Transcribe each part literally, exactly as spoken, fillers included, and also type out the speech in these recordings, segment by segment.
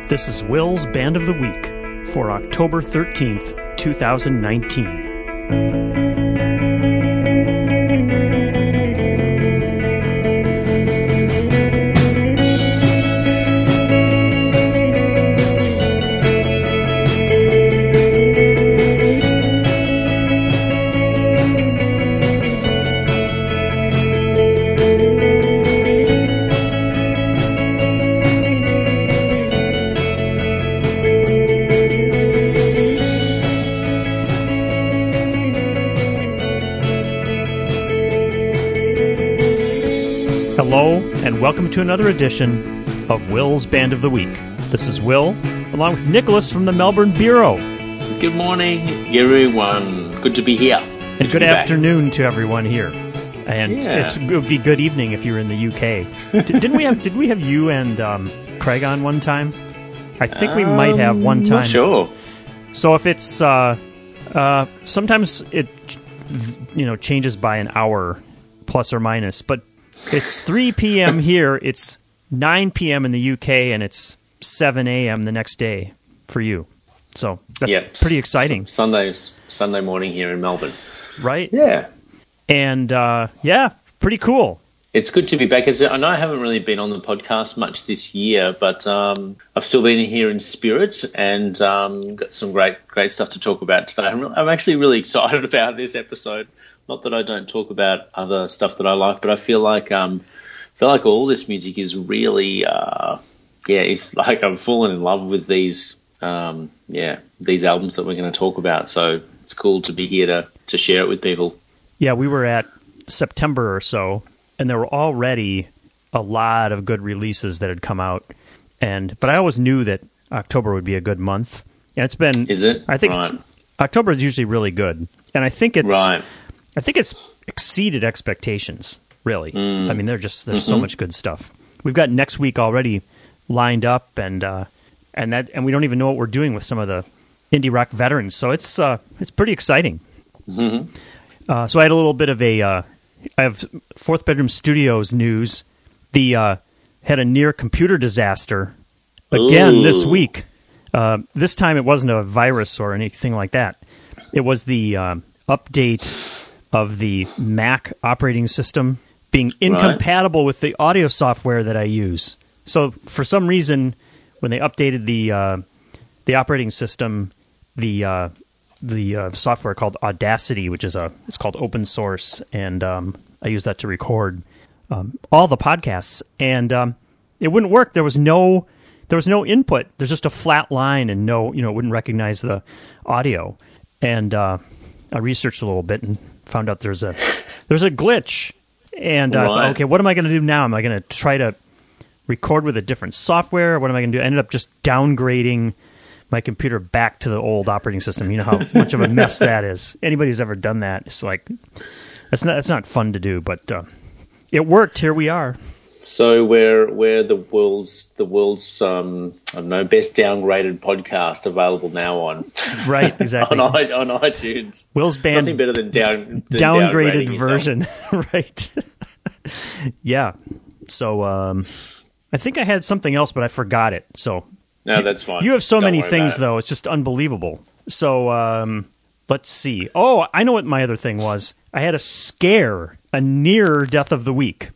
This is Will's Band of the Week for October thirteenth, twenty nineteen. Hello, and welcome to another edition of Will's Band of the Week. This is Will, along with Nicholas from the Melbourne Bureau. Good morning, everyone. Good to be here. Good and good afternoon back. to everyone here. And yeah. it's, it would be good evening if you were in the U K. D- didn't we have? Did we have you and um, Craig on one time? I think we um, might have one time. Not sure. So if it's uh, uh, sometimes it you know changes by an hour, plus or minus, but. It's three p.m. here, it's nine p.m. in the U K, and it's seven a.m. the next day for you. So that's yep. pretty exciting. S- Sundays, Sunday morning here in Melbourne. Right? Yeah. And, uh, yeah, pretty cool. It's good to be back. I know I haven't really been on the podcast much this year, but um, I've still been here in spirit and um, got some great great stuff to talk about today. I'm, re- I'm actually really excited about this episode. Not that I don't talk about other stuff that I like, but I feel like um, I feel like all this music is really, uh, yeah, it's like I'm falling in love with these, um, yeah, these albums that we're going to talk about. So it's cool to be here to to share it with people. Yeah, we were at September or so, and there were already a lot of good releases that had come out, and but I always knew that October would be a good month. And it's been, is it? I think right. it's, October is usually really good, and I think it's right. I think it's exceeded expectations, really. Mm. I mean, there's just there's mm-hmm. so much good stuff. We've got next week already lined up, and uh, and that and we don't even know what we're doing with some of the indie rock veterans. So it's uh, it's pretty exciting. Mm-hmm. Uh, so I had a little bit of a uh, I have Fourth Bedroom Studios news. The uh, had a near computer disaster again Ooh. this week. Uh, this time it wasn't a virus or anything like that. It was the uh, update of the Mac operating system being incompatible right. with the audio software that I use. So for some reason, when they updated the uh, the operating system, the uh, the uh, software called Audacity, which is a it's called open source, and um, I use that to record um, all the podcasts, and um, it wouldn't work. There was no there was no input. There's just a flat line, and no you know it wouldn't recognize the audio. And uh, I researched a little bit and found out there's a there's a glitch, and uh, I thought, okay, what am I going to do now? Am I going to try to record with a different software? What am I going to do? I ended up just downgrading my computer back to the old operating system. You know how much of a mess that is. Anybody who's ever done that, it's like that's not that's not fun to do, but uh, it worked. Here we are. So we're we're the world's the world's um, I don't know best downgraded podcast available now on right exactly on, on iTunes. Will's Band nothing better than down than downgraded version right yeah. So um, I think I had something else, but I forgot it. So no, that's fine. You have so Don't many things it. though; it's just unbelievable. So um, let's see. Oh, I know what my other thing was. I had a scare, a near death of the week.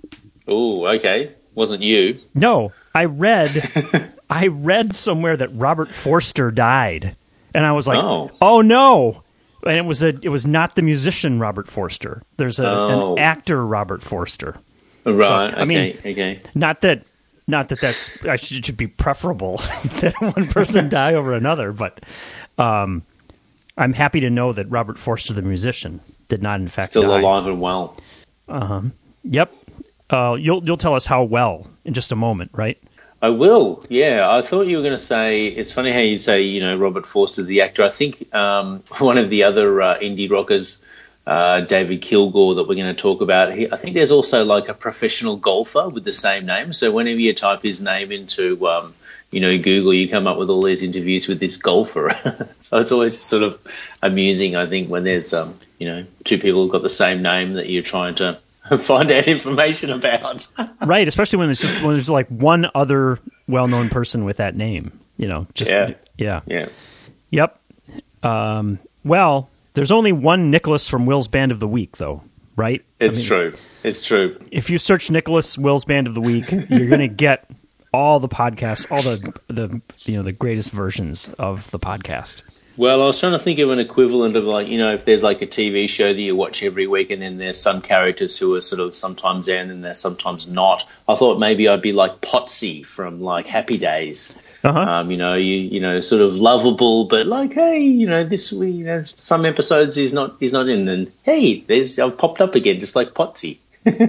Oh, okay. Wasn't you? No, I read I read somewhere that Robert Forster died. And I was like, oh, oh no. And it was a it was not the musician Robert Forster. There's a, oh. an actor Robert Forster. Right. So, okay. I mean, okay. Not that not that that's I should, it should be preferable that one person die over another, but um, I'm happy to know that Robert Forster the musician did not in fact still die. alive and well. Uh-huh. Yep. Uh, you'll you'll tell us how well in just a moment, right? I will. Yeah, I thought you were going to say. It's funny how you say, you know, Robert Forster, the actor. I think um, one of the other uh, indie rockers, uh, David Kilgour, that we're going to talk about. He, I think there's also like a professional golfer with the same name. So whenever you type his name into, um, you know, Google, you come up with all these interviews with this golfer. So it's always sort of amusing, I think, when there's, um, you know, two people who've got the same name that you're trying to find out information about. Right, especially when it's just when there's like one other well-known person with that name. You know, just yeah, yeah, yeah. Yep. Um, well, there's only one Nicholas from Will's Band of the Week, though, right? It's I mean, true. It's true. If you search Nicholas Will's Band of the Week, you're going to get all the podcasts, all the the you know the greatest versions of the podcast. Well, I was trying to think of an equivalent of, like, you know, if there's like a T V show that you watch every week and then there's some characters who are sort of sometimes there and then they're sometimes not. I thought maybe I'd be like Potsy from like Happy Days. Uh-huh. Um, you know, you you know, sort of lovable, but like, hey, you know, this we you know, some episodes he's not he's not in, and hey, there's I've popped up again, just like Potsy.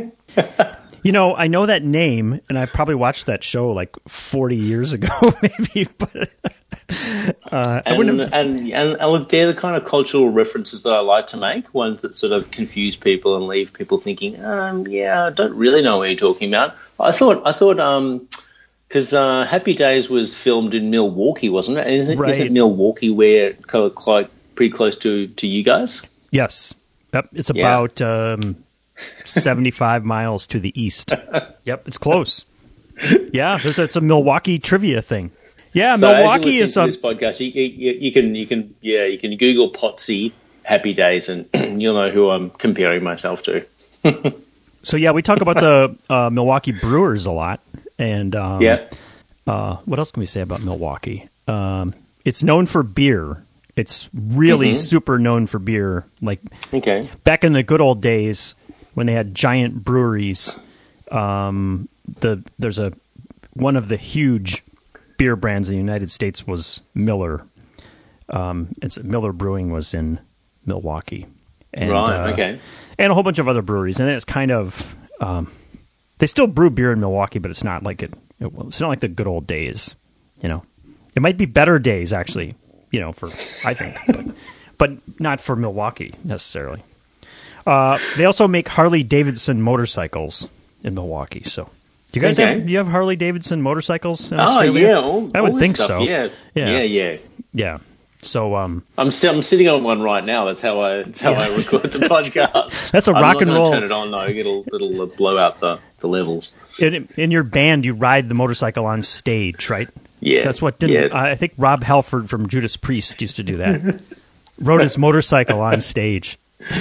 You know, I know that name, and I probably watched that show like forty years ago, maybe. But uh, I and, have... and and and look, they're the kind of cultural references that I like to make, ones that sort of confuse people and leave people thinking, um, yeah, I don't really know what you're talking about. I thought I thought um. Because uh, Happy Days was filmed in Milwaukee, wasn't it? And isn't, right. isn't Milwaukee where like pretty close to, to you guys? Yes. Yep. It's Yeah. about um, seventy-five miles to the east. Yep. It's close. Yeah. There's it's a Milwaukee trivia thing. Yeah. So Milwaukee as is you a. listen to this podcast. You, you, you can you can yeah you can Google Potsy Happy Days and you'll know who I'm comparing myself to. So yeah, we talk about the uh, Milwaukee Brewers a lot. And um, yeah. uh, what else can we say about Milwaukee? Um, it's known for beer. It's really mm-hmm. super known for beer. Like okay. back in the good old days when they had giant breweries, um, the there's a one of the huge beer brands in the United States was Miller. Um, it's Miller Brewing was in Milwaukee, and, right? uh, Okay. And a whole bunch of other breweries, and it's kind of. Um, They still brew beer in Milwaukee, but it's not like it, it. It's not like the good old days, you know. It might be better days, actually, you know. For I think, but, but not for Milwaukee necessarily. Uh, they also make Harley Davidson motorcycles in Milwaukee. So, do you guys okay. have? Do you have Harley Davidson motorcycles in oh Australia? yeah, all, I would all think stuff. so. Yeah. Yeah, yeah, yeah. yeah. So, um, I'm si- I'm sitting on one right now. That's how I that's how Yeah. I record the podcast. That's a I'm rock not and gonna roll. Turn it on though. It'll it'll uh, blow out the, the levels. in, in your band, you ride the motorcycle on stage, right? Yeah, That's what didn't. Yeah. I think Rob Halford from Judas Priest used to do that. Rode his motorcycle on stage.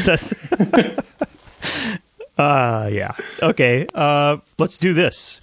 uh, yeah. Okay. Uh, let's do this.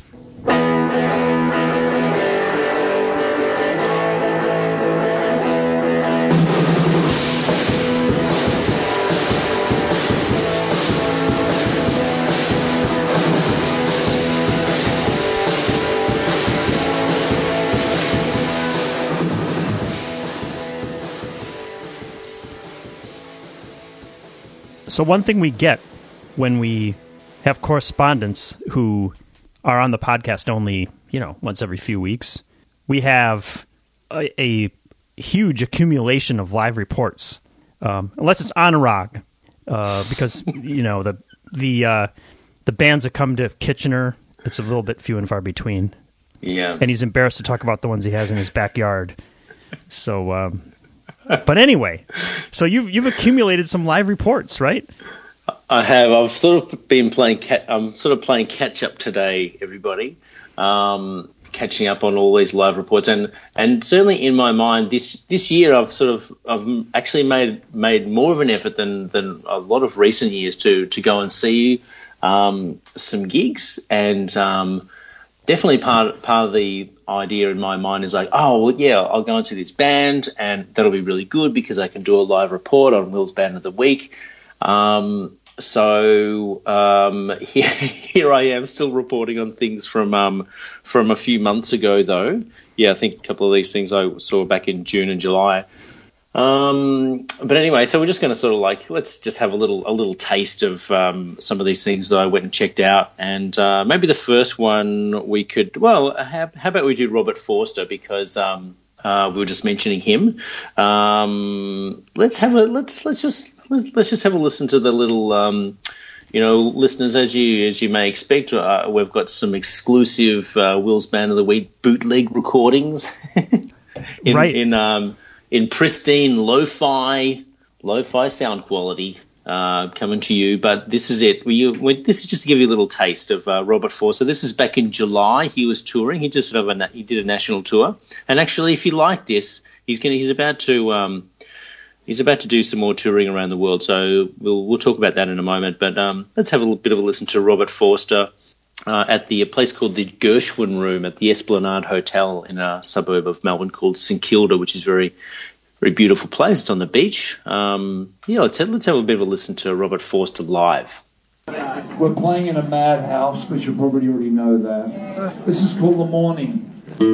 So one thing we get when we have correspondents who are on the podcast only, you know, once every few weeks, we have a, a huge accumulation of live reports. Um, unless it's Anurag, uh, because you know the the uh, the bands that come to Kitchener, it's a little bit few and far between. Yeah, and he's embarrassed to talk about the ones he has in his backyard. So. Um, But anyway, so you've you've accumulated some live reports, right? I have. I've sort of been playing. Cat, I'm sort of playing catch up today, everybody. Um, catching up on all these live reports, and and certainly in my mind, this this year I've sort of I've actually made made more of an effort than than a lot of recent years to to go and see um, some gigs and. Um, Definitely part part of the idea in my mind is like, oh, well, yeah, I'll go into this band and that'll be really good because I can do a live report on Will's Band of the Week. Um, so um, here, here I am still reporting on things from um, from a few months ago, though. Yeah, I think a couple of these things I saw back in June and July. Um, but anyway, so we're just going to sort of like, let's just have a little, a little taste of, um, some of these things that I went and checked out. And, uh, maybe the first one we could, well, how, how about we do Robert Forster because, um, uh, we were just mentioning him. Um, let's have a, let's, let's just, let's just have a listen to the little, um, you know, listeners, as you, as you may expect, uh, we've got some exclusive, uh, Will's Band of the Week bootleg recordings in, right. in, um, in pristine lo-fi, lo-fi sound quality. uh, coming to you. But this is it. We, we, this is just to give you a little taste of uh, Robert Forster. This is back in July. He was touring. He just sort of a, he did a national tour. And actually, if you like this, he's going he's about to um, he's about to do some more touring around the world. So we'll we'll talk about that in a moment. But um, let's have a little bit of a listen to Robert Forster uh, at the a place called the Gershwin Room at the Esplanade Hotel in a suburb of Melbourne called St Kilda, which is very very beautiful place. It's on the beach. Um, yeah, let's have, let's have a bit of a listen to Robert Forster live. We're playing in a madhouse, but you probably already know that. This is called The Morning.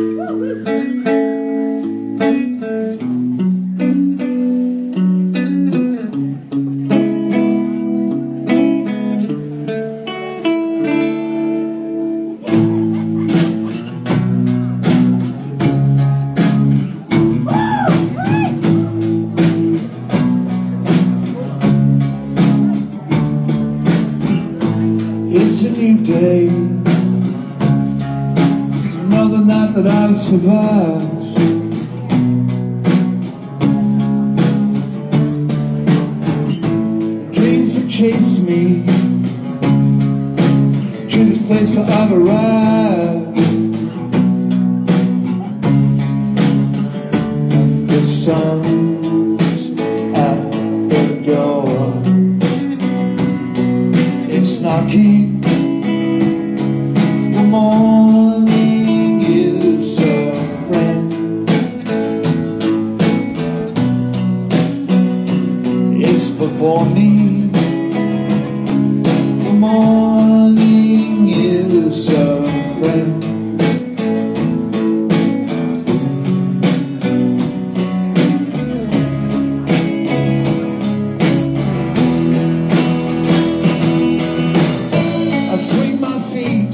It's a new day, another night that I've survived. Dreams have chased me to this place where I've arrived. And the sun's at the door, it's knocking. The morning is a friend. It's before me. The morning is a friend. I swing my feet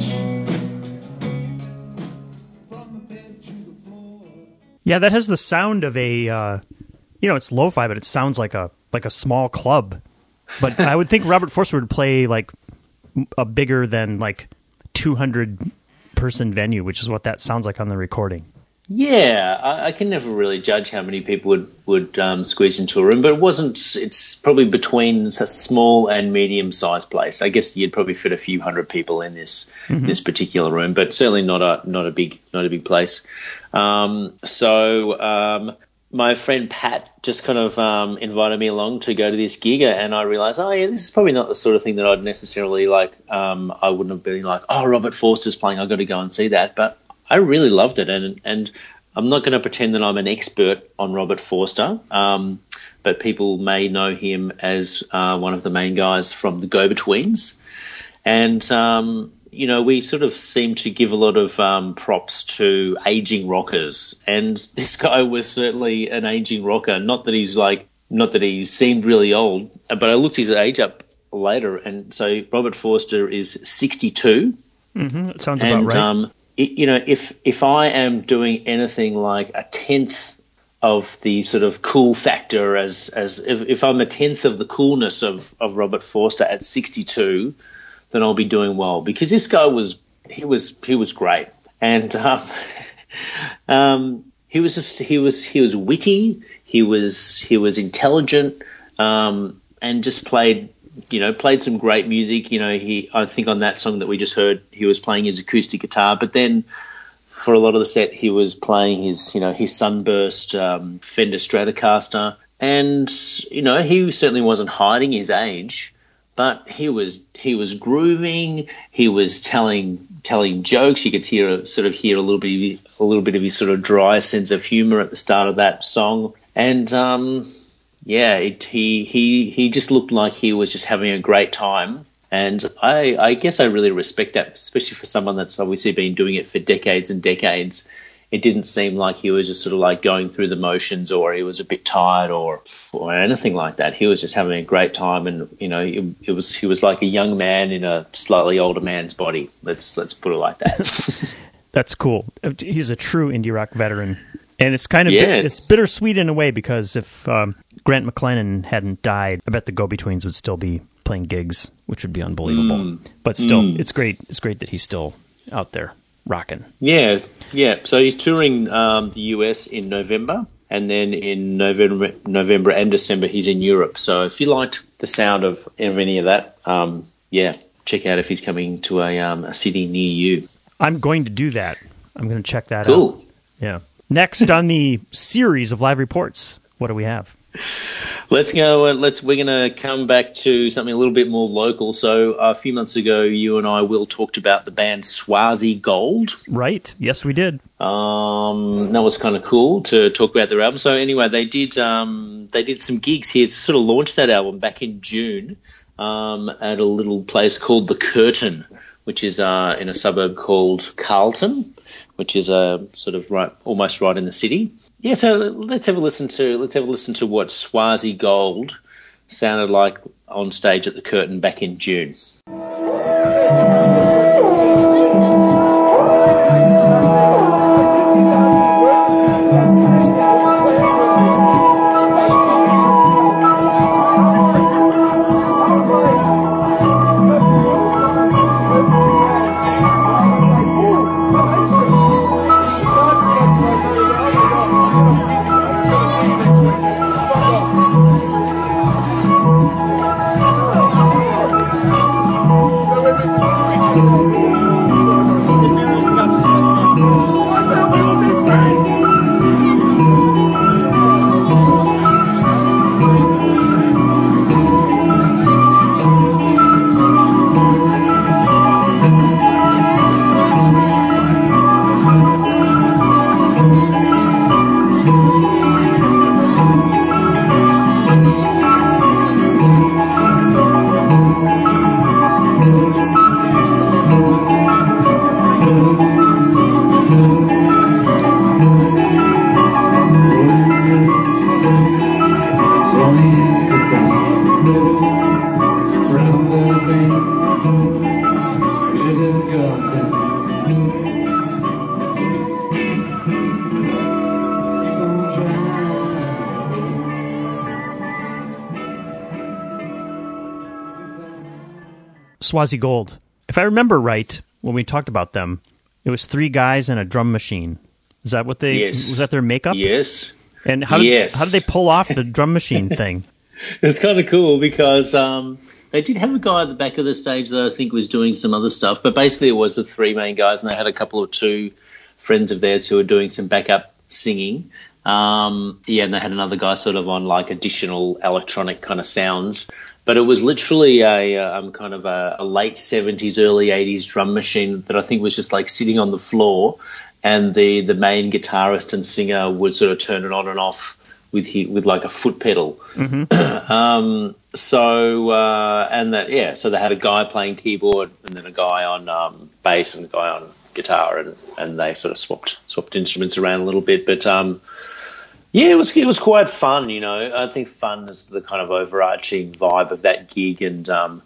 from the bed to the floor. Yeah, that has the sound of a, uh, you know, it's lo-fi, but it sounds like a like a small club. But I would think Robert Forster would play like a bigger than like two hundred person venue, which is what that sounds like on the recording. Yeah, I, I can never really judge how many people would would um, squeeze into a room, but it wasn't. It's probably between a small and medium sized place. I guess you'd probably fit a few hundred people in this mm-hmm. this particular room, but certainly not a not a big not a big place. Um, so um, my friend Pat just kind of um, invited me along to go to this gig, and I realised, oh yeah, this is probably not the sort of thing that I'd necessarily like. Um, I wouldn't have been like, oh, Robert Forster's playing, I've got to go and see that, but I really loved it, and and I'm not going to pretend that I'm an expert on Robert Forster, um, but people may know him as uh, one of the main guys from the Go-Betweens. And, um, you know, we sort of seem to give a lot of um, props to aging rockers, and this guy was certainly an aging rocker. Not that he's like, not that he seemed really old, but I looked his age up later, and so Robert Forster is sixty-two. Mm-hmm. That sounds and, about right. Um, You know, if if I am doing anything like a tenth of the sort of cool factor as as if, if I'm a tenth of the coolness of, of Robert Forster at sixty-two, then I'll be doing well, because this guy was he was he was great, and um, um, he was just he was he was witty, he was he was intelligent, um, and just played. You know, played some great music. You know, he I think on that song that we just heard, he was playing his acoustic guitar. But then, for a lot of the set, he was playing his, you know, his Sunburst um, Fender Stratocaster, and you know, he certainly wasn't hiding his age, but he was he was grooving. He was telling telling jokes. You could hear sort of hear a little bit a little bit of his sort of dry sense of humor at the start of that song, and um. Yeah, it, he he he just looked like he was just having a great time, and I I guess I really respect that, especially for someone that's obviously been doing it for decades and decades. It didn't seem like he was just sort of like going through the motions, or he was a bit tired, or or anything like that. He was just having a great time, and you know, it, it was he was like a young man in a slightly older man's body. Let's let's put it like that. That's cool. He's a true indie rock veteran. And it's kind of yeah. bit, it's bittersweet in a way, because if um, Grant McLennan hadn't died, I bet the Go-Betweens would still be playing gigs, which would be unbelievable. Mm. But still, mm. it's great. It's great that he's still out there rocking. Yeah, yeah. So he's touring um, the U S in November, and then in November, November and December he's in Europe. So if you liked the sound of, of any of that, um, yeah, check out if he's coming to a, um, a city near you. I'm going to do that. I'm going to check that cool. out. Yeah. Next on the series of live reports, what do we have? Let's go. Uh, let's. We're going to come back to something a little bit more local. So a few months ago, you and I, Will, talked about the band Swazi Gold. Right. Yes, we did. Um, that was kind of cool to talk about their album. So anyway, they did. Um, they did some gigs here to sort of launch that album back in June um, at a little place called The Curtain, which is uh, in a suburb called Carlton, which is uh, sort of right, almost right in the city. Yeah, so let's have a listen to let's have a listen to what Swazi Gold sounded like on stage at the Curtain back in June. Swazi Gold. If I remember right, when we talked about them, it was three guys and a drum machine. Is that what they? Yes. Was that their makeup? Yes. And how did yes. how did they pull off the drum machine thing? It's kind of cool because um, they did have a guy at the back of the stage that I think was doing some other stuff, but basically it was the three main guys, and they had a couple of two friends of theirs who were doing some backup singing. Um, yeah, and they had another guy sort of on like additional electronic kind of sounds. But it was literally a um, kind of a, a late seventies, early eighties drum machine that I think was just like sitting on the floor, and the, the main guitarist and singer would sort of turn it on and off with he, with like a foot pedal. Mm-hmm. um, so uh, and that yeah, so they had a guy playing keyboard and then a guy on um, bass and a guy on guitar, and, and they sort of swapped swapped instruments around a little bit, but. Um, Yeah, it was it was quite fun, you know. I think fun is the kind of overarching vibe of that gig, and um,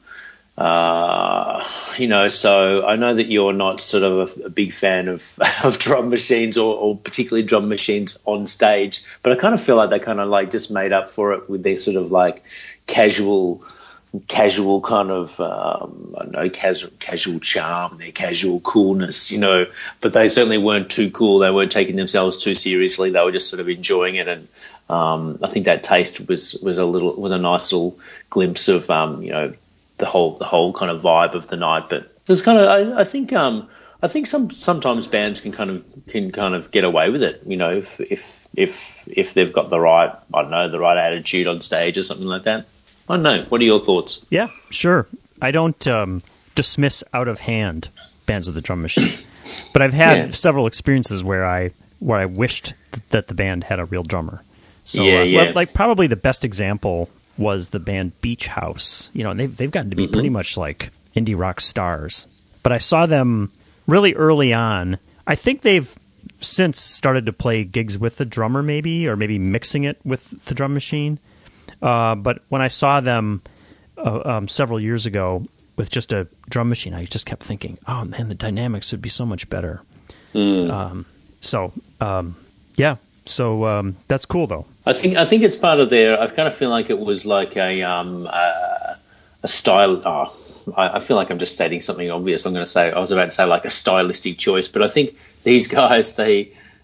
uh, you know, so I know that you're not sort of a, a big fan of, of drum machines or, or particularly drum machines on stage, but I kind of feel like they kind of like just made up for it with their sort of like casual. casual kind of, um, I don't know, casual, casual charm, their casual coolness, you know, but they certainly weren't too cool. They weren't taking themselves too seriously. They were just sort of enjoying it. And um, I think that taste was, was a little, was a nice little glimpse of, um, you know, the whole, the whole kind of vibe of the night. But it was kind of, I, I think, um, I think some, sometimes bands can kind of, can kind of get away with it, you know, if, if, if, if they've got the right, I don't know, the right attitude on stage or something like that. I don't know. What are your thoughts? Yeah, sure. I don't um, dismiss out of hand bands with the drum machine, but I've had yeah. several experiences where I where I wished th- that the band had a real drummer. So, yeah, uh, yeah. Well, like probably the best example was the band Beach House. You know, and they've they've gotten to be mm-hmm. pretty much like indie rock stars. But I saw them really early on. I think they've since started to play gigs with the drummer, maybe, or maybe mixing it with the drum machine. Uh, but when I saw them uh, um, several years ago with just a drum machine, I just kept thinking, oh, man, the dynamics would be so much better. Mm. Um, so, um, yeah. So um, that's cool, though. I think I think it's part of their – I kind of feel like it was like a um, a, a style oh, – I, I feel like I'm just stating something obvious. I'm going to say – I was about to say like a stylistic choice, but I think these guys, they –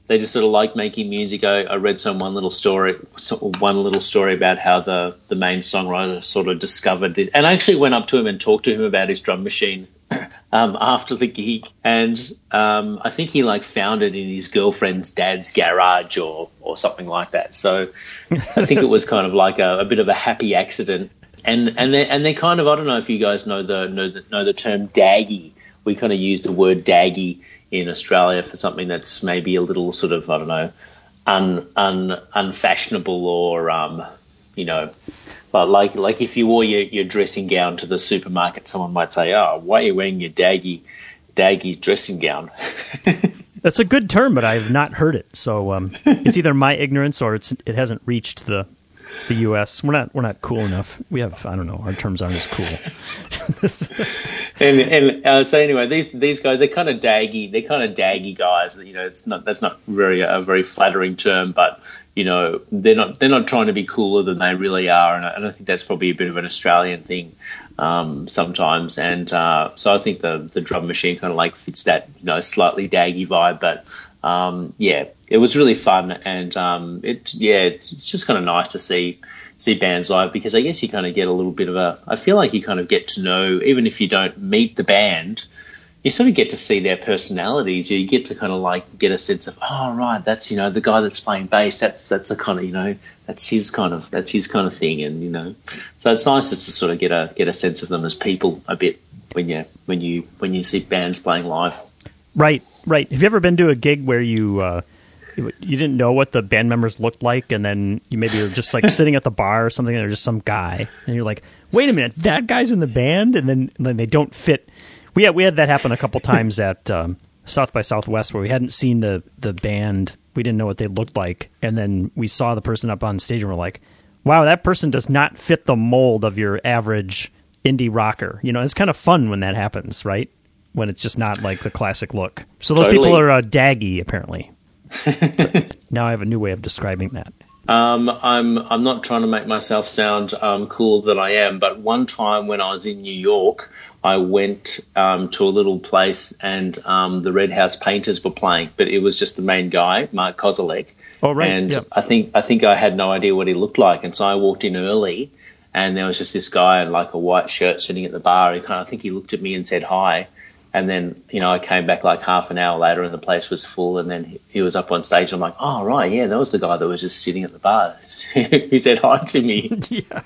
they just sort of like making music. I, I read some one little story, one little story about how the, the main songwriter sort of discovered it. And I actually went up to him and talked to him about his drum machine um, after the gig. And um, I think he like found it in his girlfriend's dad's garage or, or something like that. So I think it was kind of like a, a bit of a happy accident. And and they and they kind of, I don't know if you guys know the know the, know the term daggy. We kind of use the word daggy in Australia for something that's maybe a little sort of, I don't know, un, un, unfashionable or, um, you know, but like like if you wore your, your dressing gown to the supermarket, someone might say, oh, why are you wearing your daggy, daggy dressing gown? That's a good term, but I've not heard it. So um, it's either my ignorance or it's it hasn't reached the the U S. We're not we're not cool enough. We have, I don't know, our terms aren't as cool. and and uh, so anyway, these these guys, they're kind of daggy. They're kind of daggy guys. You know, it's not that's not very a very flattering term, but you know, they're not they're not trying to be cooler than they really are, and I, and I think that's probably a bit of an Australian thing um, sometimes. And uh, so I think the the drum machine kind of like fits that, you know, slightly daggy vibe, but. Um, yeah, it was really fun, and um, it yeah, it's, it's just kind of nice to see see bands live, because I guess you kind of get a little bit of a. I feel like you kind of get to know, even if you don't meet the band, you sort of get to see their personalities. You get to kind of like get a sense of, oh right, that's, you know, the guy that's playing bass. That's that's a kind of, you know, that's his kind of that's his kind of thing, and you know, so it's nice just to sort of get a get a sense of them as people a bit when you when you when you see bands playing live. Right, right. Have you ever been to a gig where you uh, you didn't know what the band members looked like, and then you maybe were just like sitting at the bar or something, and there's just some guy, and you're like, wait a minute, that guy's in the band, and then and then they don't fit. We had we had that happen a couple times at um, South by Southwest, where we hadn't seen the the band, we didn't know what they looked like, and then we saw the person up on stage, and we're like, wow, that person does not fit the mold of your average indie rocker. You know, it's kind of fun when that happens, right? When it's just not like the classic look. So those totally. People are uh, daggy, apparently. So now I have a new way of describing that. Um, I'm I'm not trying to make myself sound um, cooler than I am, but one time when I was in New York, I went um, to a little place, and um, the Red House Painters were playing, but it was just the main guy, Mark Kozelek. Oh, right. And yep. I think I think I had no idea what he looked like, and so I walked in early, and there was just this guy in like a white shirt sitting at the bar. He kind of, I think he looked at me and said hi. And then, you know, I came back like half an hour later and the place was full, and then he, he was up on stage. I'm like, oh, right, yeah, that was the guy that was just sitting at the bar. He said hi to me. Yeah.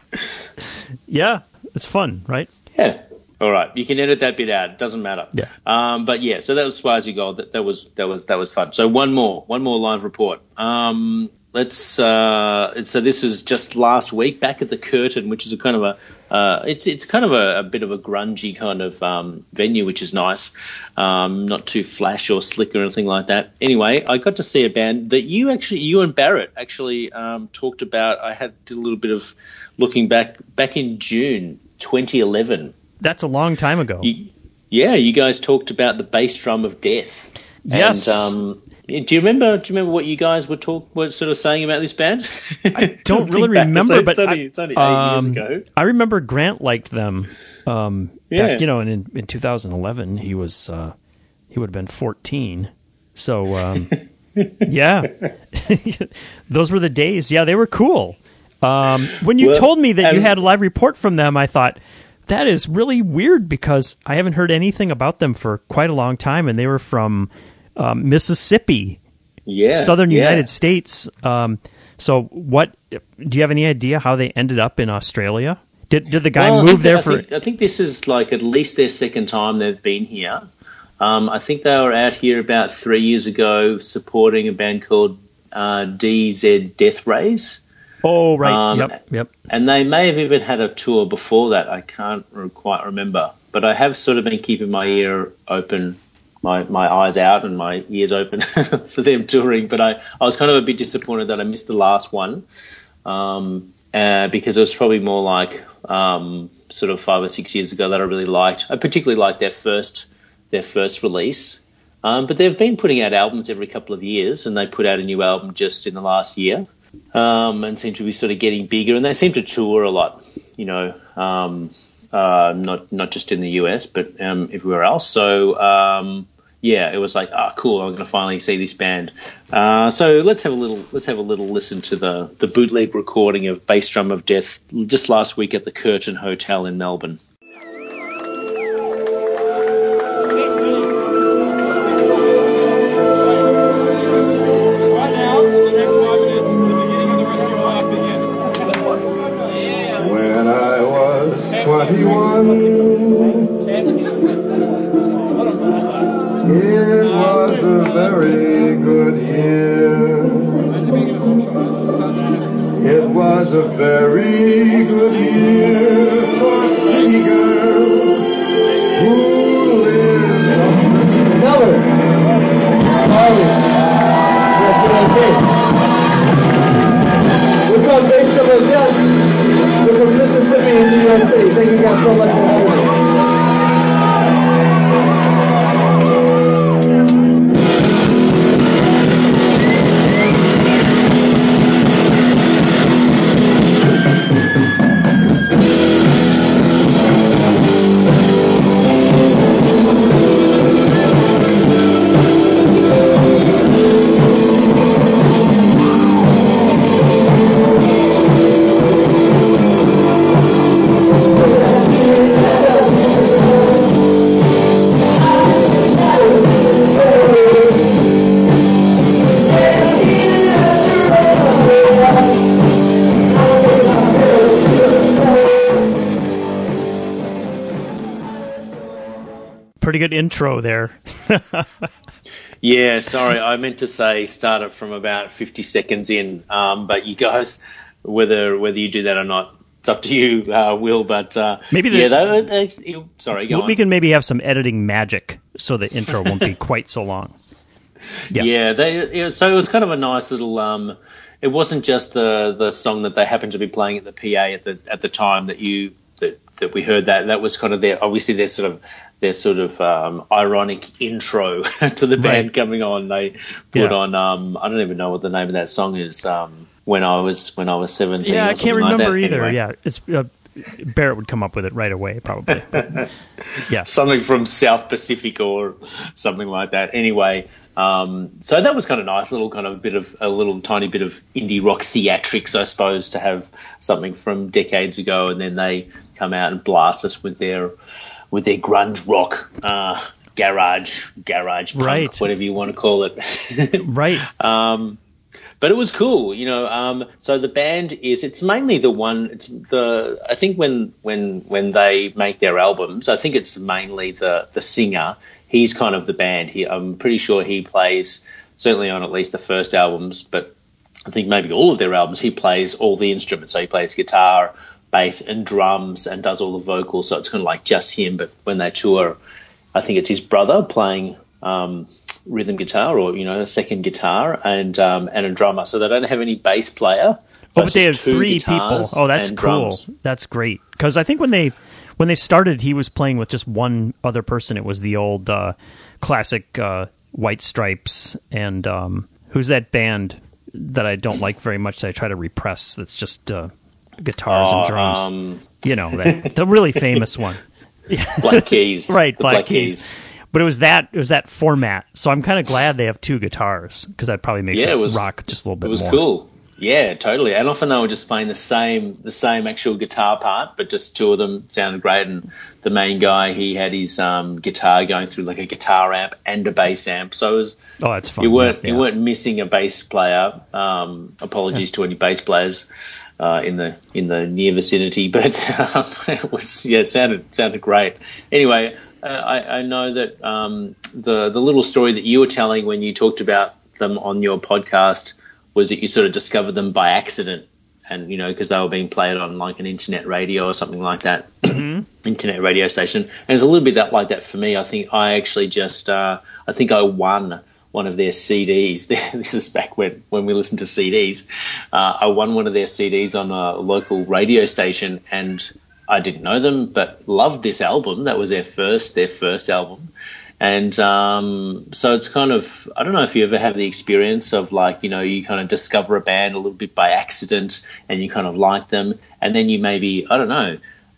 Yeah, it's fun, right? Yeah. All right. You can edit that bit out. It doesn't matter. Yeah. Um, but, yeah, so that was Swazi Gold. That, that, was, that, was, that was fun. So one more, one more live report. Um, let's uh, so this was just last week back at the Curtain, which is a kind of a uh, it's it's kind of a, a bit of a grungy kind of um, venue, which is nice, um, not too flash or slick or anything like that. Anyway, I got to see a band that you actually you and Barrett actually um, talked about. I had did a little bit of looking back back in June twenty eleven. That's a long time ago. You, yeah, you guys talked about the bass drum of death. Yes. And, um, do you remember? Do you remember what you guys were talk were sort of saying about this band? I don't really remember, it's, but it's only, I, it's only eight um, years ago. I remember Grant liked them. Um, yeah. Back, you know, and in, in two thousand eleven, he was uh, he would have been fourteen. So um, yeah, those were the days. Yeah, they were cool. Um, when you well, told me that um, you had a live report from them, I thought, that is really weird because I haven't heard anything about them for quite a long time, and they were from um, Mississippi, yeah, southern yeah. United States. Um, so, what do you have any idea how they ended up in Australia? Did did the guy well, move there I for? Think, I think this is like at least their second time they've been here. Um, I think they were out here about three years ago supporting a band called uh, D Z Death Rays. Oh, right. Um, yep, yep. And they may have even had a tour before that. I can't quite remember. But I have sort of been keeping my ear open, my, my eyes out and my ears open for them touring. But I, I was kind of a bit disappointed that I missed the last one um, uh, because it was probably more like um, sort of five or six years ago that I really liked. I particularly liked their first their first release. Um, but they've been putting out albums every couple of years, and they put out a new album just in the last year. Um, and seem to be sort of getting bigger, and they seem to tour a lot, you know, um, uh, not not just in the U S, but um, everywhere else. So, um, yeah, it was like, oh, cool, I'm going to finally see this band. Uh, so let's have a little let's have a little listen to the, the bootleg recording of Bass Drum of Death just last week at the Curtin Hotel in Melbourne. When I was twenty-one, it was a very good year. It was a very good year for city girls who lived up the street. Miller, Harley, that's what I think. We're called Bass Drum of Death. We're from Mississippi and New York City. Thank you guys so much for having me. Pretty good intro there. Yeah, sorry, I meant to say start it from about fifty seconds in, um, but you guys, whether whether you do that or not, it's up to you, uh, Will. But uh, maybe the, yeah, they, they, sorry, go we on. We can maybe have some editing magic so the intro won't be quite so long. Yeah, yeah they, so it was kind of a nice little. Um, it wasn't just the the song that they happened to be playing at the P A at the at the time that you that, that we heard that. That was kind of their obviously their sort of. their sort of um, ironic intro to the band right. coming on. They put yeah. on um, I don't even know what the name of that song is. Um, when I was when I was seventeen. Yeah, or I can't like remember that. either. Anyway. Yeah, it's uh, Barrett would come up with it right away, probably. Yeah, something from South Pacific or something like that. Anyway, um, so that was kind of nice, little kind of bit of a little tiny bit of indie rock theatrics, I suppose, to have something from decades ago, and then they come out and blast us with their. with their grunge rock, uh, garage, garage punk, right. whatever you want to call it. Right. Um, but it was cool, you know. Um, so the band is, it's mainly the one, it's the, I think when, when, when they make their albums, I think it's mainly the, the singer. He's kind of the band. He, I'm pretty sure he plays, certainly on at least the first albums, but I think maybe all of their albums, he plays all the instruments. So he plays guitar, bass and drums and does all the vocals, so it's kind of like just him. But when they tour, I think it's his brother playing um, rhythm guitar or, you know, a second guitar and um, and a drummer. So they don't have any bass player. So oh, but they have three people. Oh, that's cool. Drums. That's great. Because I think when they when they started, he was playing with just one other person. It was the old uh, classic uh, White Stripes and um, who's that band that I don't like very much that I try to repress that's just... Uh, guitars oh, and drums, um, you know, that, the really famous one. Black Keys. Right, the Black, Black Keys. Keys. But it was that it was that format. So I'm kind of glad they have two guitars because that probably makes yeah, it, it was, rock just a little bit more. It was more. Cool. Yeah, totally. And often they were just playing the same the same actual guitar part, but just two of them sounded great. And the main guy, he had his um, guitar going through like a guitar amp and a bass amp. So it was, oh, that's fun. You weren't yeah. you weren't missing a bass player. Um, apologies yeah. to any bass players. Uh, in the in the near vicinity, but um, it was yeah sounded sounded great. Anyway, uh, I, I know that um, the the little story that you were telling when you talked about them on your podcast was that you sort of discovered them by accident, and you know because they were being played on like an internet radio or something like that, mm-hmm. internet radio station. And it's a little bit that like that for me. I think I actually just uh, I think I won. One of their C Ds. This is back when, when we listened to C Ds. Uh, I won one of their C Ds on a local radio station, and I didn't know them, but loved this album. That was their first their first album, and um, so it's kind of I don't know if you ever have the experience of like you know you kind of discover a band a little bit by accident, and you kind of like them, and then you maybe I don't know.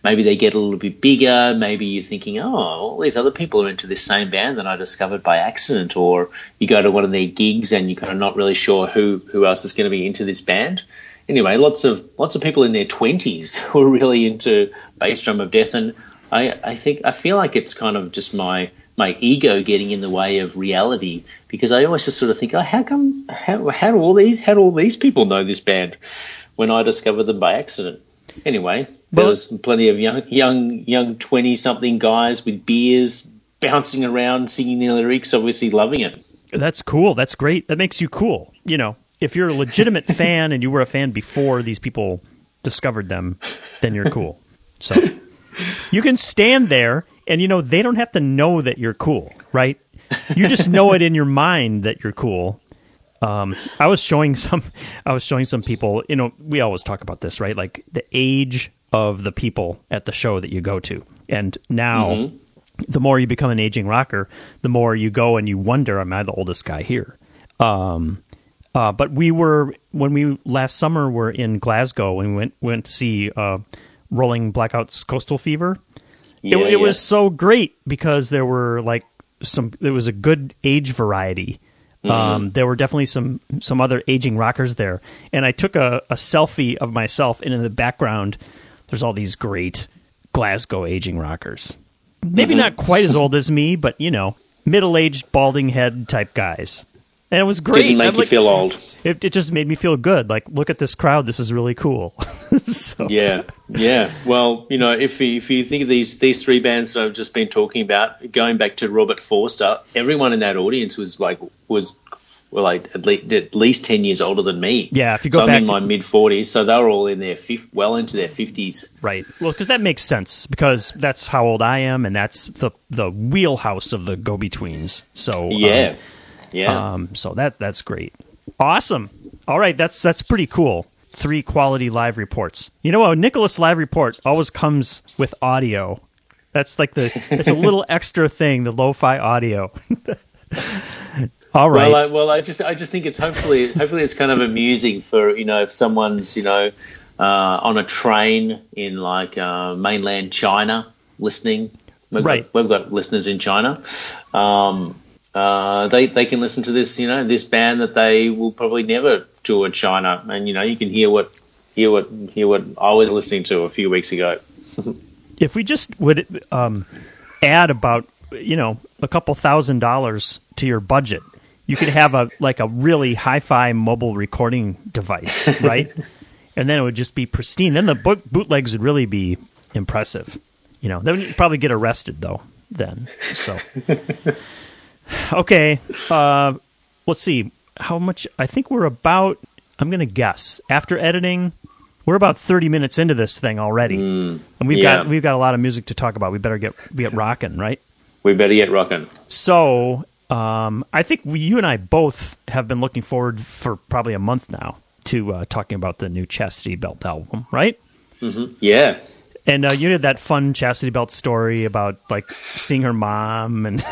maybe they get a little bit bigger. Maybe you're thinking, oh, all these other people are into this same band that I discovered by accident. Or you go to one of their gigs and you're kind of not really sure who, who else is going to be into this band. Anyway, lots of lots of people in their twenties who are really into Bass Drum of Death, and I, I think I feel like it's kind of just my my ego getting in the way of reality, because I always just sort of think, oh, how come how how do all these how do all these people know this band when I discovered them by accident? Anyway, there was plenty of young young young twenty something guys with beers bouncing around, singing the lyrics, obviously loving it. That's cool. That's great. That makes you cool. You know, if you're a legitimate fan and you were a fan before these people discovered them, then you're cool. So you can stand there and, you know, they don't have to know that you're cool, right? You just know it in your mind that you're cool. Um, I was showing some, I was showing some people, you know, we always talk about this, right? Like the age of the people at the show that you go to. And now mm-hmm. the more you become an aging rocker, the more you go and you wonder, am I the oldest guy here? Um, uh, but we were, when we last summer were in Glasgow and we went, went to see uh, Rolling Blackouts Coastal Fever. Yeah, it, it yeah. was so great because there were like some, there was a good age variety. Mm-hmm. Um, there were definitely some, some other aging rockers there. And I took a, a selfie of myself, and in the background, there's all these great Glasgow aging rockers. Maybe mm-hmm. not quite as old as me, but, you know, middle-aged, balding head type guys. And it was great. Didn't make I'm you like, feel old. It, it just made me feel good. Like, look at this crowd. This is really cool. so. Yeah, yeah. Well, you know, if you, if you think of these these three bands that I've just been talking about, going back to Robert Forster, everyone in that audience was like was were like at least, at least ten years older than me. Yeah, if you go so back, I'm in my mid forties, so they were all in their fifth, well into their fifties. Right. Well, because that makes sense, because that's how old I am, and that's the the wheelhouse of the go-betweens. So yeah. Um, Yeah. Um, so that's that's great. Awesome. All right, that's that's pretty cool. Three quality live reports. You know, a Nicholas live report always comes with audio. That's like the it's a little extra thing, the lo-fi audio. All right. Well, I, well, I just I just think it's hopefully hopefully it's kind of amusing for, you know, if someone's, you know, uh, on a train in like uh, mainland China listening. We've right. Got, we've got listeners in China. Um, Uh, they they can listen to this, you know, this band that they will probably never tour China, and you know, you can hear what hear what hear what I was listening to a few weeks ago. If we just would um, add about, you know, a couple thousand dollars to your budget, you could have a like a really hi-fi mobile recording device, right? And then it would just be pristine. Then the boot, bootlegs would really be impressive. You know, then you'd probably get arrested though. Then so. Okay, uh, let's see. How much? I think we're about, I'm going to guess, after editing, we're about thirty minutes into this thing already. Mm, and we've yeah. got we've got a lot of music to talk about. We better get get rocking, right? We better get rocking. So, um, I think we, you and I both have been looking forward for probably a month now to uh, talking about the new Chastity Belt album, right? Mm-hmm. Yeah. And uh, you did that fun Chastity Belt story about like seeing her mom, and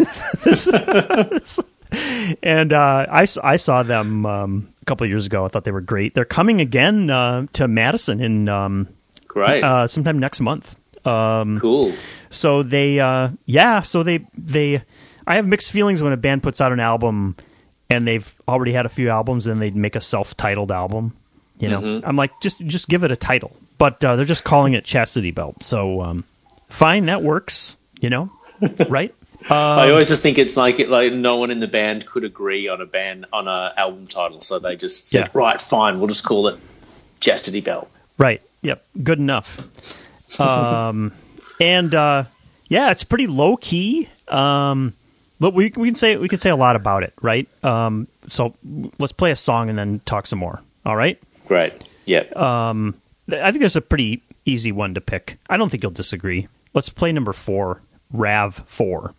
and uh, I, I saw them um, a couple of years ago. I thought they were great. They're coming again uh, to Madison in um, great uh, sometime next month. Um, cool. So they, uh, yeah. So they they. I have mixed feelings when a band puts out an album and they've already had a few albums, and they make a self-titled album. You know, mm-hmm. I'm like, just just give it a title. But uh, they're just calling it Chastity Belt. So, um, fine, that works, you know, right? Um, I always just think it's like it, like no one in the band could agree on a band on a album title, so they just said, yeah. right, fine, we'll just call it Chastity Belt. Right. Yep. Good enough. Um, and uh, yeah, it's pretty low key. Um, but we we can say we can say a lot about it, right? Um, so let's play a song and then talk some more. All right. Great. Yeah. Um. I think there's a pretty easy one to pick. I don't think you'll disagree. Let's play number four, R A V four.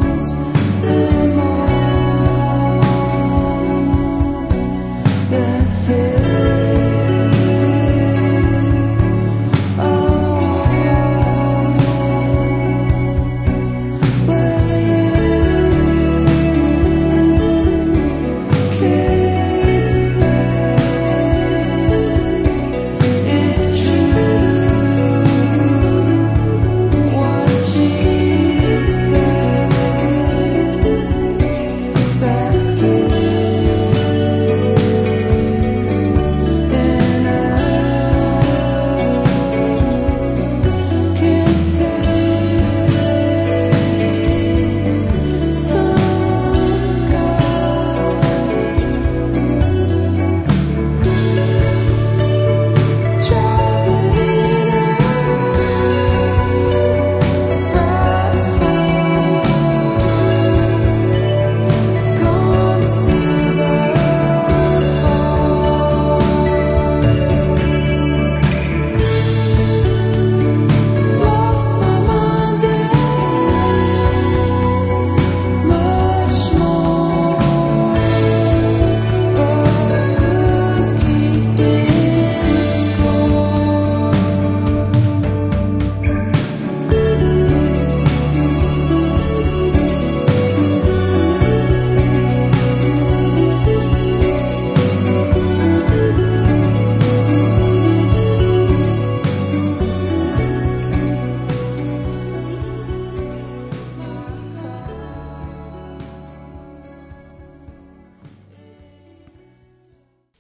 The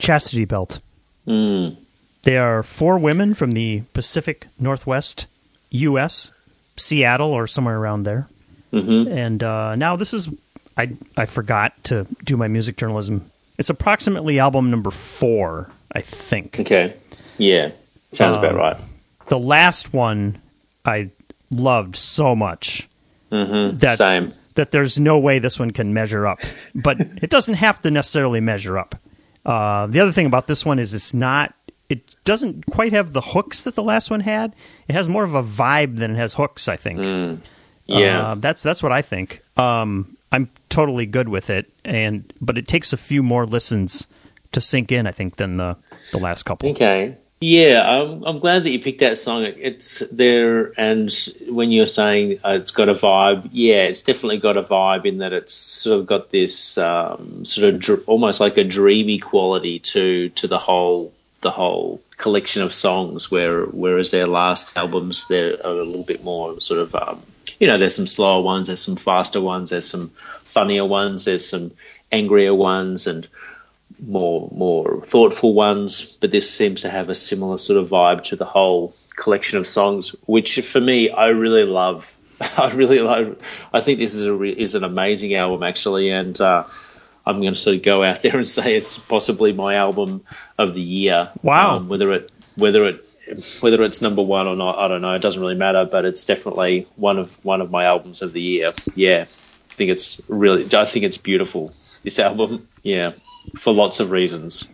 Chastity Belt. Mm. They are four women from the Pacific Northwest U S, Seattle or somewhere around there. Mm-hmm. And uh, now this is, I I forgot to do my music journalism. It's approximately album number four, I think. Okay. Yeah. Sounds um, about right. The last one I loved so much. Mm-hmm. That, Same. That there's no way this one can measure up. But it doesn't have to necessarily measure up. Uh, the other thing about this one is it's not, it doesn't quite have the hooks that the last one had. It has more of a vibe than it has hooks, I think. Mm. Yeah. Uh, that's that's what I think. Um, I'm totally good with it, and but it takes a few more listens to sink in, I think, than the, the last couple. Okay. Yeah, I'm, I'm glad that you picked that song. It's there, and when you're saying uh, it's got a vibe, yeah, it's definitely got a vibe in that it's sort of got this um, sort of dr- almost like a dreamy quality to to the whole the whole collection of songs. Where whereas their last albums, they're a little bit more sort of um, you know, there's some slower ones, there's some faster ones, there's some funnier ones, there's some angrier ones, and more more thoughtful ones, but this seems to have a similar sort of vibe to the whole collection of songs, which for me I really love. I really love. I think this is a re- is an amazing album actually, and uh, I'm going to sort of go out there and say it's possibly my album of the year. Wow! Um, whether it whether it whether it's number one or not, I don't know. It doesn't really matter, but it's definitely one of one of my albums of the year. Yeah, I think it's really. I think it's beautiful. This album, yeah. For lots of reasons.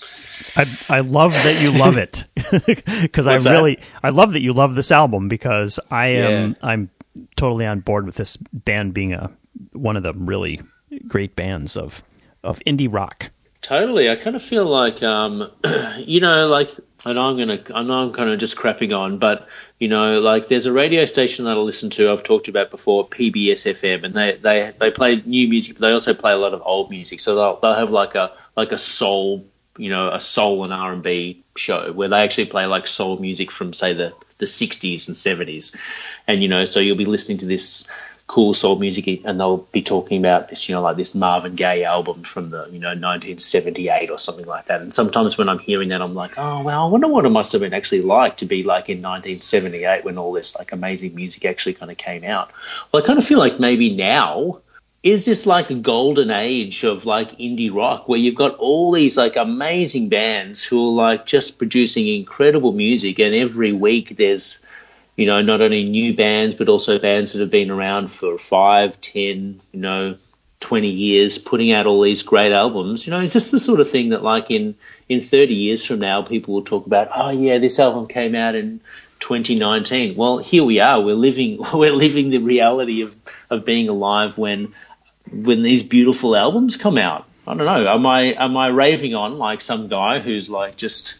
I I love that you love it because I really that? I love that you love this album because I am yeah. I'm totally on board with this band being a one of the really great bands of of indie rock. Totally, I kind of feel like um, you know, like I know I'm gonna I know I'm kind of just crapping on, but you know, like there's a radio station that I listen to. I've talked about before, P B S F M, and they, they, they play new music, but they also play a lot of old music. So they'll they'll have like a like a soul, you know, a soul and R and B show where they actually play like soul music from say the the sixties and seventies, and you know, so you'll be listening to this cool soul music, and they'll be talking about this, you know, like this Marvin Gaye album from the, you know, nineteen seventy-eight or something like that. And sometimes when I'm hearing that, I'm like, oh, well, I wonder what it must have been actually like to be like in nineteen seventy-eight when all this like amazing music actually kind of came out. Well, I kind of feel like maybe now is this like a golden age of like indie rock where you've got all these like amazing bands who are like just producing incredible music, and every week there's, you know, not only new bands, but also bands that have been around for five, ten, you know, twenty years, putting out all these great albums. You know, is this the sort of thing that like in, in thirty years from now, people will talk about, oh yeah, this album came out in twenty nineteen. Well, here we are. We're living, we're living the reality of, of being alive when, when these beautiful albums come out. I don't know. Am I, am I raving on like some guy who's like just...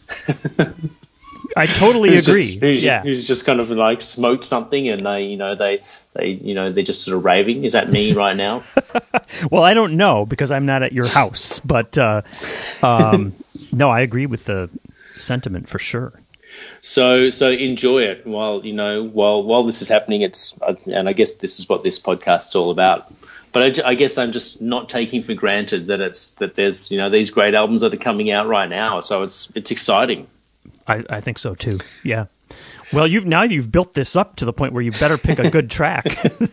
I totally who's agree. Just, who's, yeah, who's just kind of like smoked something, and they, you know, they, they, you know, they're just sort of raving. Is that me right now? Well, I don't know because I'm not at your house, but uh, um, no, I agree with the sentiment for sure. So, so enjoy it while you know while while this is happening. It's and I guess this is what this podcast's all about. But I, I guess I'm just not taking for granted that it's that there's you know these great albums that are coming out right now. So it's it's exciting. I, I think so too. Yeah. Well, you've now you've built this up to the point where you better pick a good track.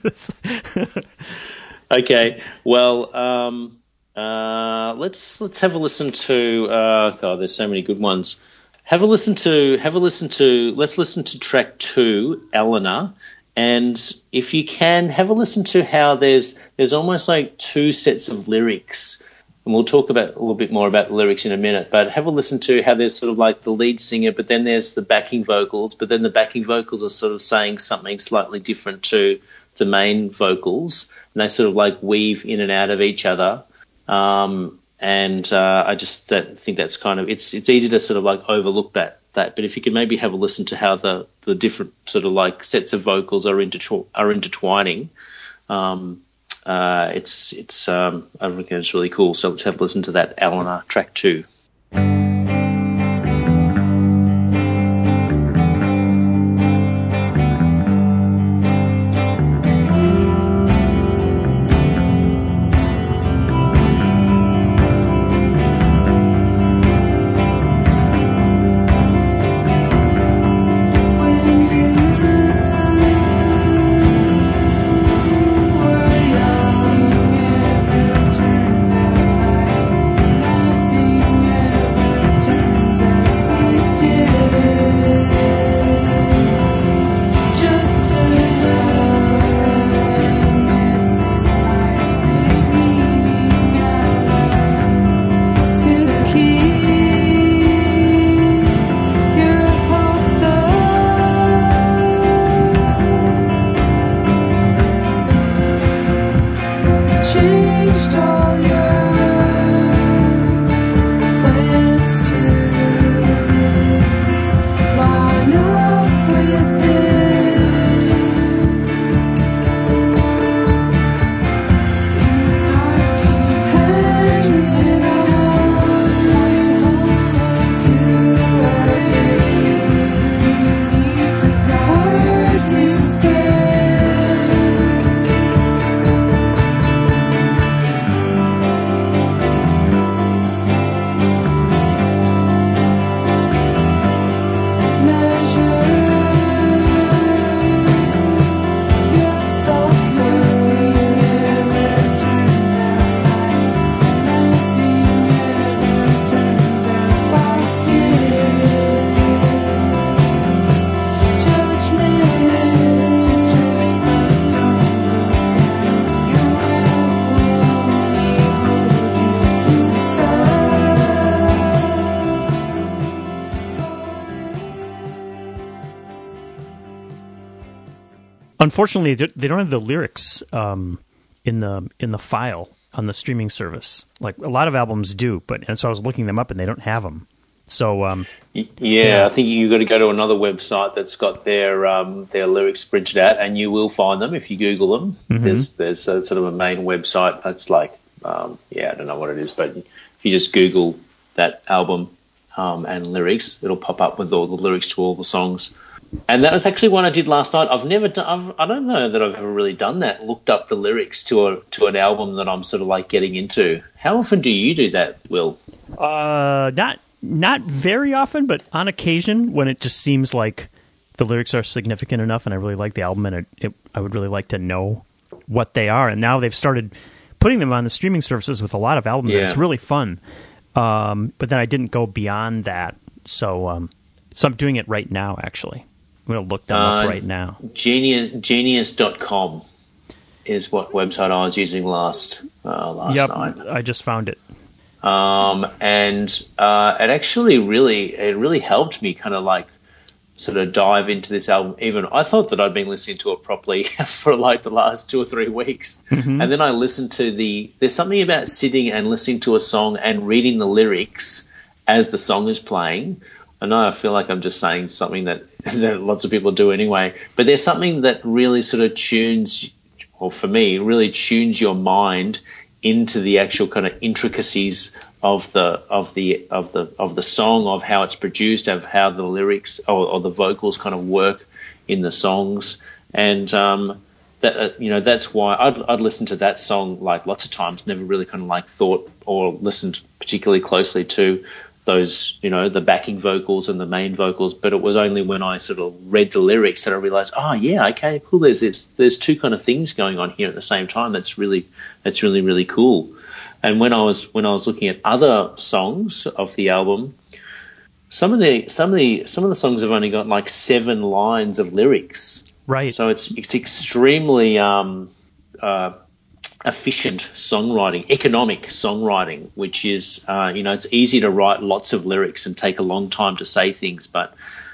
Okay. Well, um, uh, let's let's have a listen to. Uh, God, there's so many good ones. Have a listen to. Have a listen to. Let's listen to track two, Eleanor, and if you can, have a listen to how there's there's almost like two sets of lyrics. And we'll talk about a little bit more about the lyrics in a minute, but have a listen to how there's sort of like the lead singer, but then there's the backing vocals, but then the backing vocals are sort of saying something slightly different to the main vocals, and they sort of like weave in and out of each other. Um, and uh, I just that, think that's kind of, it's it's easy to sort of like overlook that, that. But if you could maybe have a listen to how the, the different sort of like sets of vocals are, intertw- are intertwining, um, Uh, it's it's um, I reckon it's really cool. So let's have a listen to that, Eleanor, track two. Unfortunately, they don't have the lyrics um, in the in the file on the streaming service. Like a lot of albums do, but and so I was looking them up and they don't have them. So um, yeah, yeah, I think you got to go to another website that's got their um, their lyrics printed out, and you will find them if you Google them. Mm-hmm. There's there's a, sort of a main website that's like um, yeah, I don't know what it is, but if you just Google that album um, and lyrics, it'll pop up with all the lyrics to all the songs. And that was actually one I did last night. I've never done. I've, I don't know that I've ever really done that. Looked up the lyrics to a to an album that I'm sort of like getting into. How often do you do that, Will? Uh, not not very often, but on occasion when it just seems like the lyrics are significant enough, and I really like the album, and it, it, I would really like to know what they are. And now they've started putting them on the streaming services with a lot of albums, yeah. and it's really fun. Um, but then I didn't go beyond that, so um, so I'm doing it right now. Actually. I'm going to look them uh, up right now. Genius, genius dot com is what website I was using last uh, last yep, night. I just found it. Um, and uh, it actually really it really helped me kind of like sort of dive into this album. Even I thought that I'd been listening to it properly for like the last two or three weeks. Mm-hmm. And then I listened to the – there's something about sitting and listening to a song and reading the lyrics as the song is playing. I know I feel like I'm just saying something that, that lots of people do anyway, but there's something that really sort of tunes, or for me, really tunes your mind into the actual kind of intricacies of the of the of the of the song, of how it's produced, of how the lyrics or, or the vocals kind of work in the songs, and um, that uh, you know that's why I'd I'd listened to that song like lots of times, never really kind of like thought or listened particularly closely to those, you know, the backing vocals and the main vocals, but it was only when I sort of read the lyrics that I realized, oh yeah, okay, cool. There's there's, there's two kind of things going on here at the same time. That's really that's really really cool. And when I was when I was looking at other songs of the album, some of the some of the some of the songs have only got like seven lines of lyrics. Right. So it's it's extremely um uh. efficient songwriting, economic songwriting, which is, uh, you know, it's easy to write lots of lyrics and take a long time to say things, but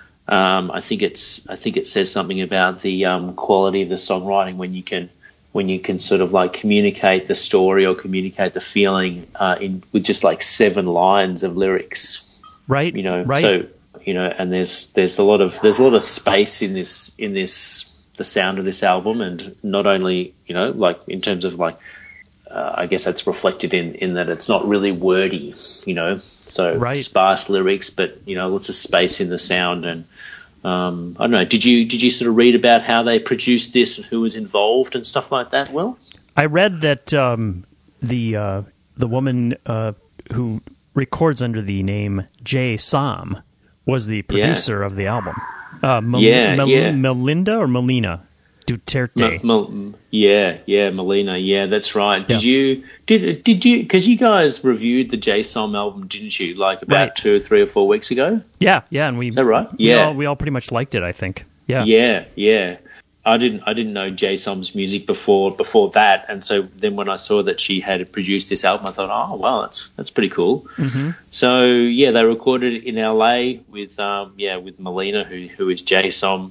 um, I think it's, I think it says something about the um, quality of the songwriting when you can, when you can sort of like communicate the story or communicate the feeling uh, in with just like seven lines of lyrics, right? You know, right. so you know, and there's there's a lot of there's a lot of space in this in this. the sound of this album, and not only, you know, like in terms of like, uh, I guess that's reflected in, in that it's not really wordy, you know, so right. sparse lyrics, but, you know, lots of space in the sound. And um, I don't know, did you did you sort of read about how they produced this and who was involved and stuff like that? Well, I read that um, the uh, the woman uh, who records under the name Jay Som was the producer yeah. of the album. Uh, Mel- yeah, Mel- yeah. Melinda or Melina Duterte. Mel- Mel- yeah, yeah, Melina. Yeah, that's right. Did yeah. you did did you because you guys reviewed the Jay Som album, didn't you? Like about right. two or three or four weeks ago. Yeah, yeah, and we. Is that right? We yeah, all, we all pretty much liked it. I think. Yeah, yeah, yeah. I didn't I didn't know Jay Som's music before before that, and so then when I saw that she had produced this album, I thought, oh wow, that's that's pretty cool. Mm-hmm. So yeah, they recorded it in L A with um, yeah with Melina, who who is Jay Som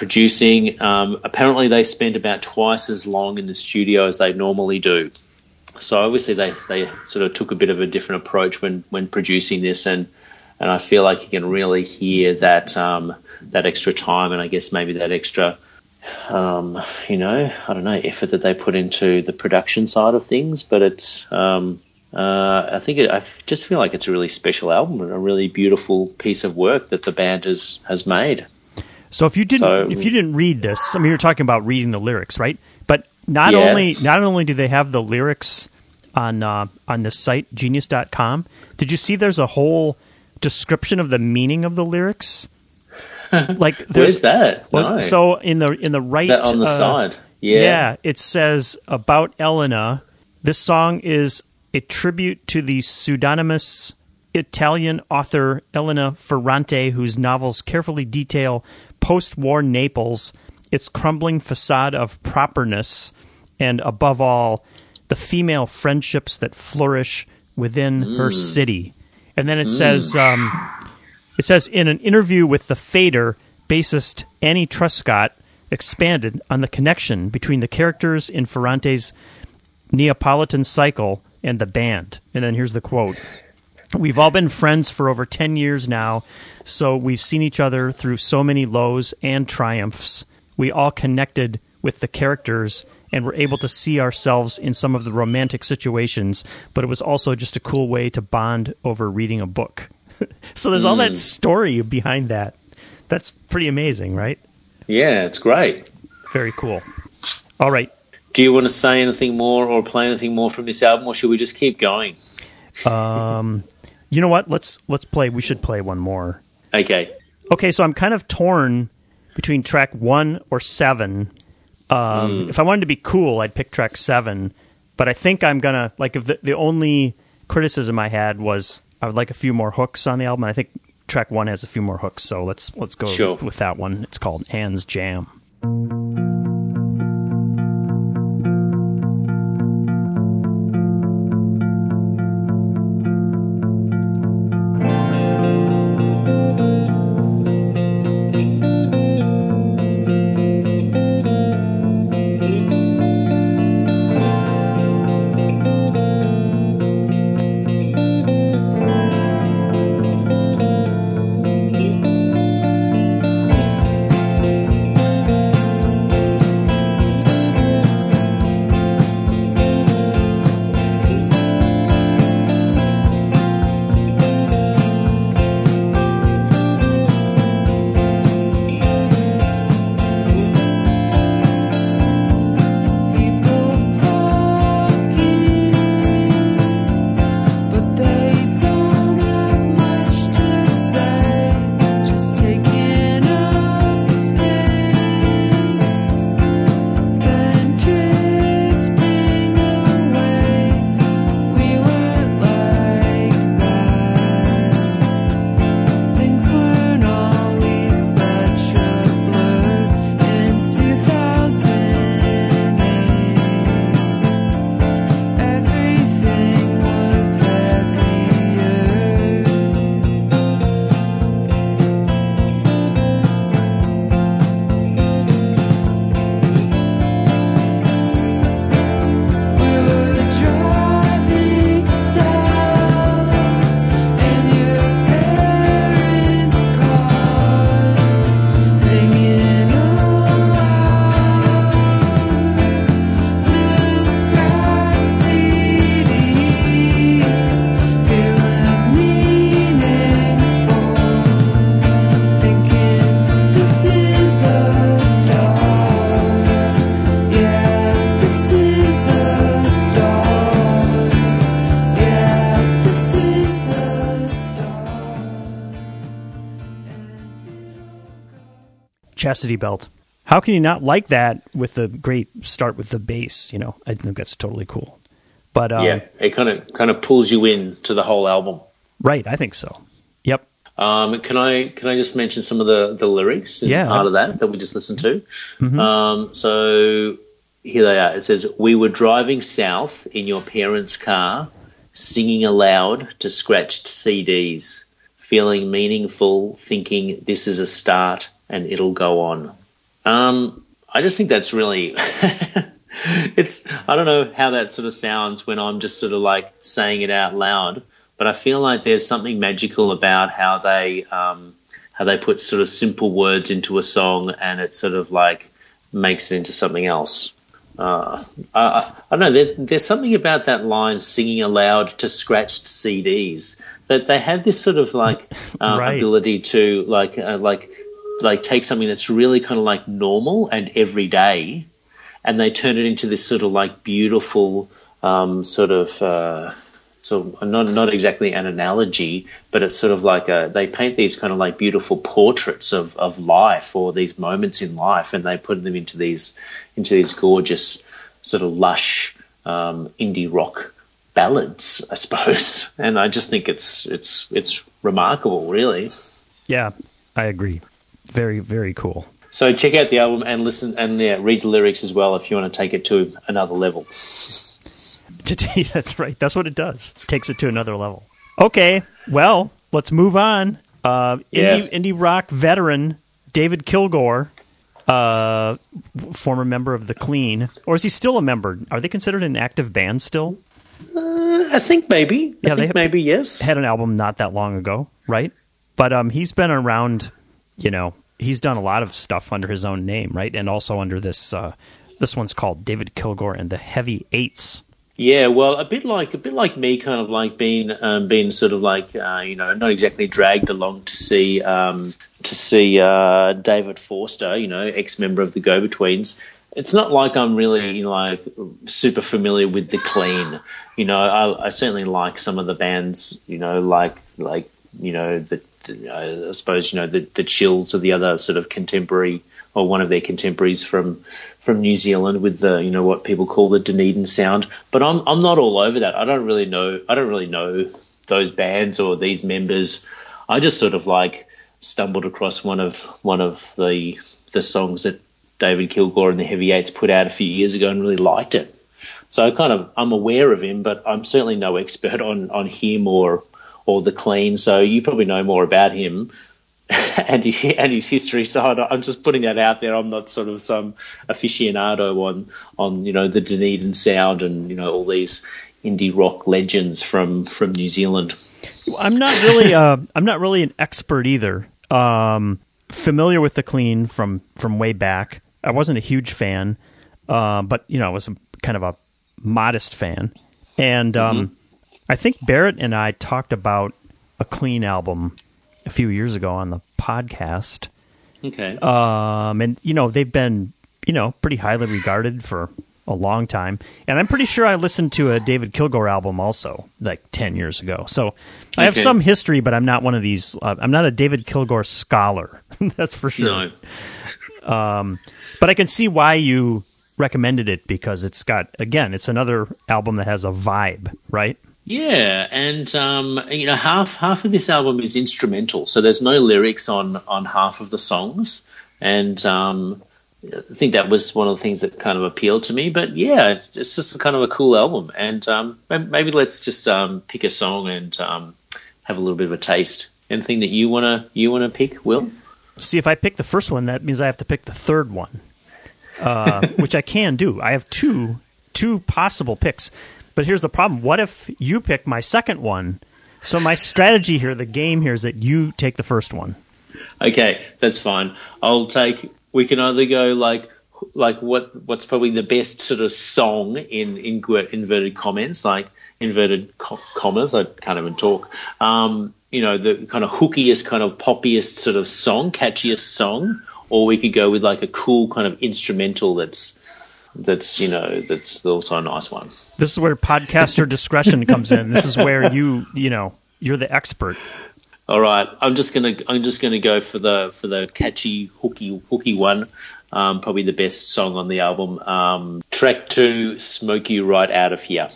producing. Um, apparently, they spent about twice as long in the studio as they normally do. so obviously they, they sort of took a bit of a different approach when, when producing this, and and I feel like you can really hear that um, that extra time, and I guess maybe that extra, um, you know, I don't know, effort that they put into the production side of things. But it's, um, uh, I think it, I just feel like it's a really special album and a really beautiful piece of work that the band has has made. So if you didn't So- if you didn't read this, I mean, you're talking about reading the lyrics, right? But not Yeah. only not only do they have the lyrics on uh, on this site genius dot com, did you see there's a whole description of the meaning of the lyrics? Like there's Where's that? well, No. so in the in the right Is that on the uh, side? Yeah. yeah, it says about Elena. This song is a tribute to the pseudonymous Italian author Elena Ferrante, whose novels carefully detail post-war Naples, its crumbling facade of properness, and above all, the female friendships that flourish within Mm. her city. And then it says, um, it says in an interview with the Fader, bassist Annie Truscott expanded on the connection between the characters in Ferrante's Neapolitan Cycle and the band. And then here's the quote. We've all been friends for over ten years now, so we've seen each other through so many lows and triumphs. We all connected with the characters and were able to see ourselves in some of the romantic situations, but it was also just a cool way to bond over reading a book. So there's all that story behind that. That's pretty amazing, right? Yeah, it's great. Very cool. All right. Do you want to say anything more or play anything more from this album, or should we just keep going? Um, you know what? Let's let's play. We should play one more. Okay. Okay, so I'm kind of torn between track one or seven. Um, If I wanted to be cool, I'd pick track seven. But I think I'm gonna like if the the only criticism I had was I would like a few more hooks on the album. And I think track one has a few more hooks, so let's let's go Sure. with that one. It's called Anne's Jam. Chastity Belt. How can you not like that with the great start with the bass? You know, I think that's totally cool. But um, yeah, it kind of kind of pulls you in to the whole album. Right, I think so. Yep. Um, can I can I just mention some of the, the lyrics and Yeah. part of that that we just listened to? Mhm. Um, so here they are. It says, "We were driving south in your parents' car, singing aloud to scratched C Ds, feeling meaningful, thinking this is a start and it'll go on." Um, I just think that's really It's I don't know how that sort of sounds when I'm just sort of like saying it out loud, but I feel like there's something magical about how they um, how they put sort of simple words into a song and it sort of like makes it into something else. Uh, I, I, I don't know. There, there's something about that line, singing aloud to scratched C Ds, that they have this sort of like uh, right. ability to like uh, like like take something that's really kind of like normal and everyday, and they turn it into this sort of like beautiful um, sort of uh, so not not exactly an analogy, but it's sort of like a, they paint these kind of like beautiful portraits of, of life or these moments in life, and they put them into these into these gorgeous sort of lush um, indie rock ballads, I suppose. And I just think it's it's it's remarkable, really. Yeah, I agree. Very, very cool. So check out the album and listen and yeah, read the lyrics as well if you want to take it to another level. That's right. That's what it does. It takes it to another level. Okay, well, let's move on. Uh, yeah. indie, indie rock veteran David Kilgour, uh, former member of The Clean, or is he still a member? Are they considered an active band still? Uh, I think maybe. Yeah, I think they maybe yes. Had an album not that long ago, right? But um, he's been around. You know, he's done a lot of stuff under his own name, right? And also under this. Uh, this one's called David Kilgour and the Heavy Eights. Yeah, well, a bit like a bit like me, kind of like being um, being sort of like uh, you know, not exactly dragged along to see um, to see uh, David Forster, you know, ex-member of the Go-Betweens. It's not like I'm really, you know, like super familiar with The Clean. You know, I, I certainly like some of the bands, you know, like like you know the, the I suppose you know the the Chills or the other sort of contemporary or one of their contemporaries from. from New Zealand with the, you know, what people call the Dunedin sound. But I'm I'm not all over that. I don't really know I don't really know those bands or these members. I just sort of like stumbled across one of one of the the songs that David Kilgour and the Heavy Eights put out a few years ago and really liked it. So I kind of I'm aware of him, but I'm certainly no expert on, on him or or The Clean. So you probably know more about him. and, he, and his history, so I'm just putting that out there. I'm not sort of some aficionado on, on you know, the Dunedin sound and, you know, all these indie rock legends from, from New Zealand. I'm not really uh, I'm not really an expert either. Um, familiar with The Clean from, from way back. I wasn't a huge fan, uh, but, you know, I was a, kind of a modest fan. And um, mm-hmm. I think Barrett and I talked about a Clean album a few years ago on the podcast. Okay. Um, and, you know, they've been, you know, pretty highly regarded for a long time. And I'm pretty sure I listened to a David Kilgour album also, like ten years ago. So I have okay. some history, but I'm not one of these, uh, I'm not a David Kilgour scholar. That's for sure. No. Um, but I can see why you recommended it because it's got, again, it's another album that has a vibe, right? Yeah, and um, you know, half half of this album is instrumental, so there's no lyrics on, on half of the songs, and um, I think that was one of the things that kind of appealed to me. But yeah, it's, it's just a kind of a cool album, and um, maybe let's just um, pick a song and um, have a little bit of a taste. Anything that you wanna you wanna pick, Will? See, if I pick the first one, that means I have to pick the third one, uh, which I can do. I have two two possible picks. But here's the problem. What if you pick my second one? So my strategy here, the game here, is that you take the first one. Okay, that's fine. I'll take. We can either go like, like what? What's probably the best sort of song in, in inverted comments, like inverted co- commas. I can't even talk. Um, you know, the kind of hookiest, kind of poppiest sort of song, catchiest song, or we could go with like a cool kind of instrumental that's. That's, you know, that's also a nice one. This is where podcaster discretion comes in. This is where you, you know, you're the expert. All right, I'm just gonna, I'm just gonna go for the for the catchy, hooky, hooky one. Um, probably the best song on the album. Um, track two, "Smoke You Right Out of Here."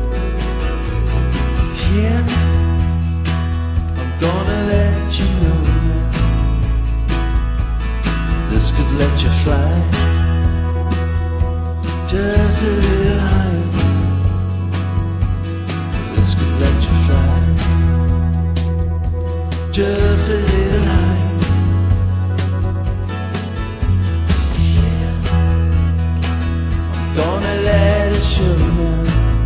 Gonna let you know This could let you fly just a little higher. This could let you fly just a little higher. Yeah. I'm gonna let it show now.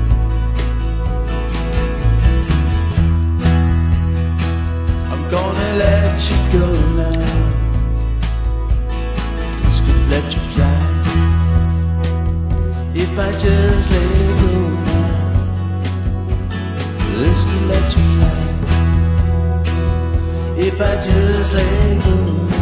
I'm gonna let you go now. This could let you fly if I just let it go now. This could let you fly if I just let it go.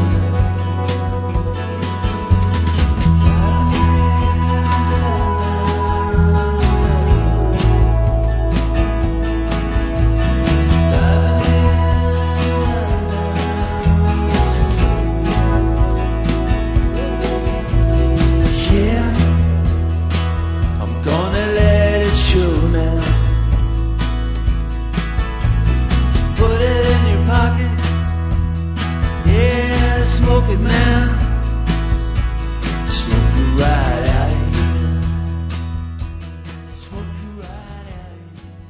Smoke it now, smoke you right out of here, smoke you right out of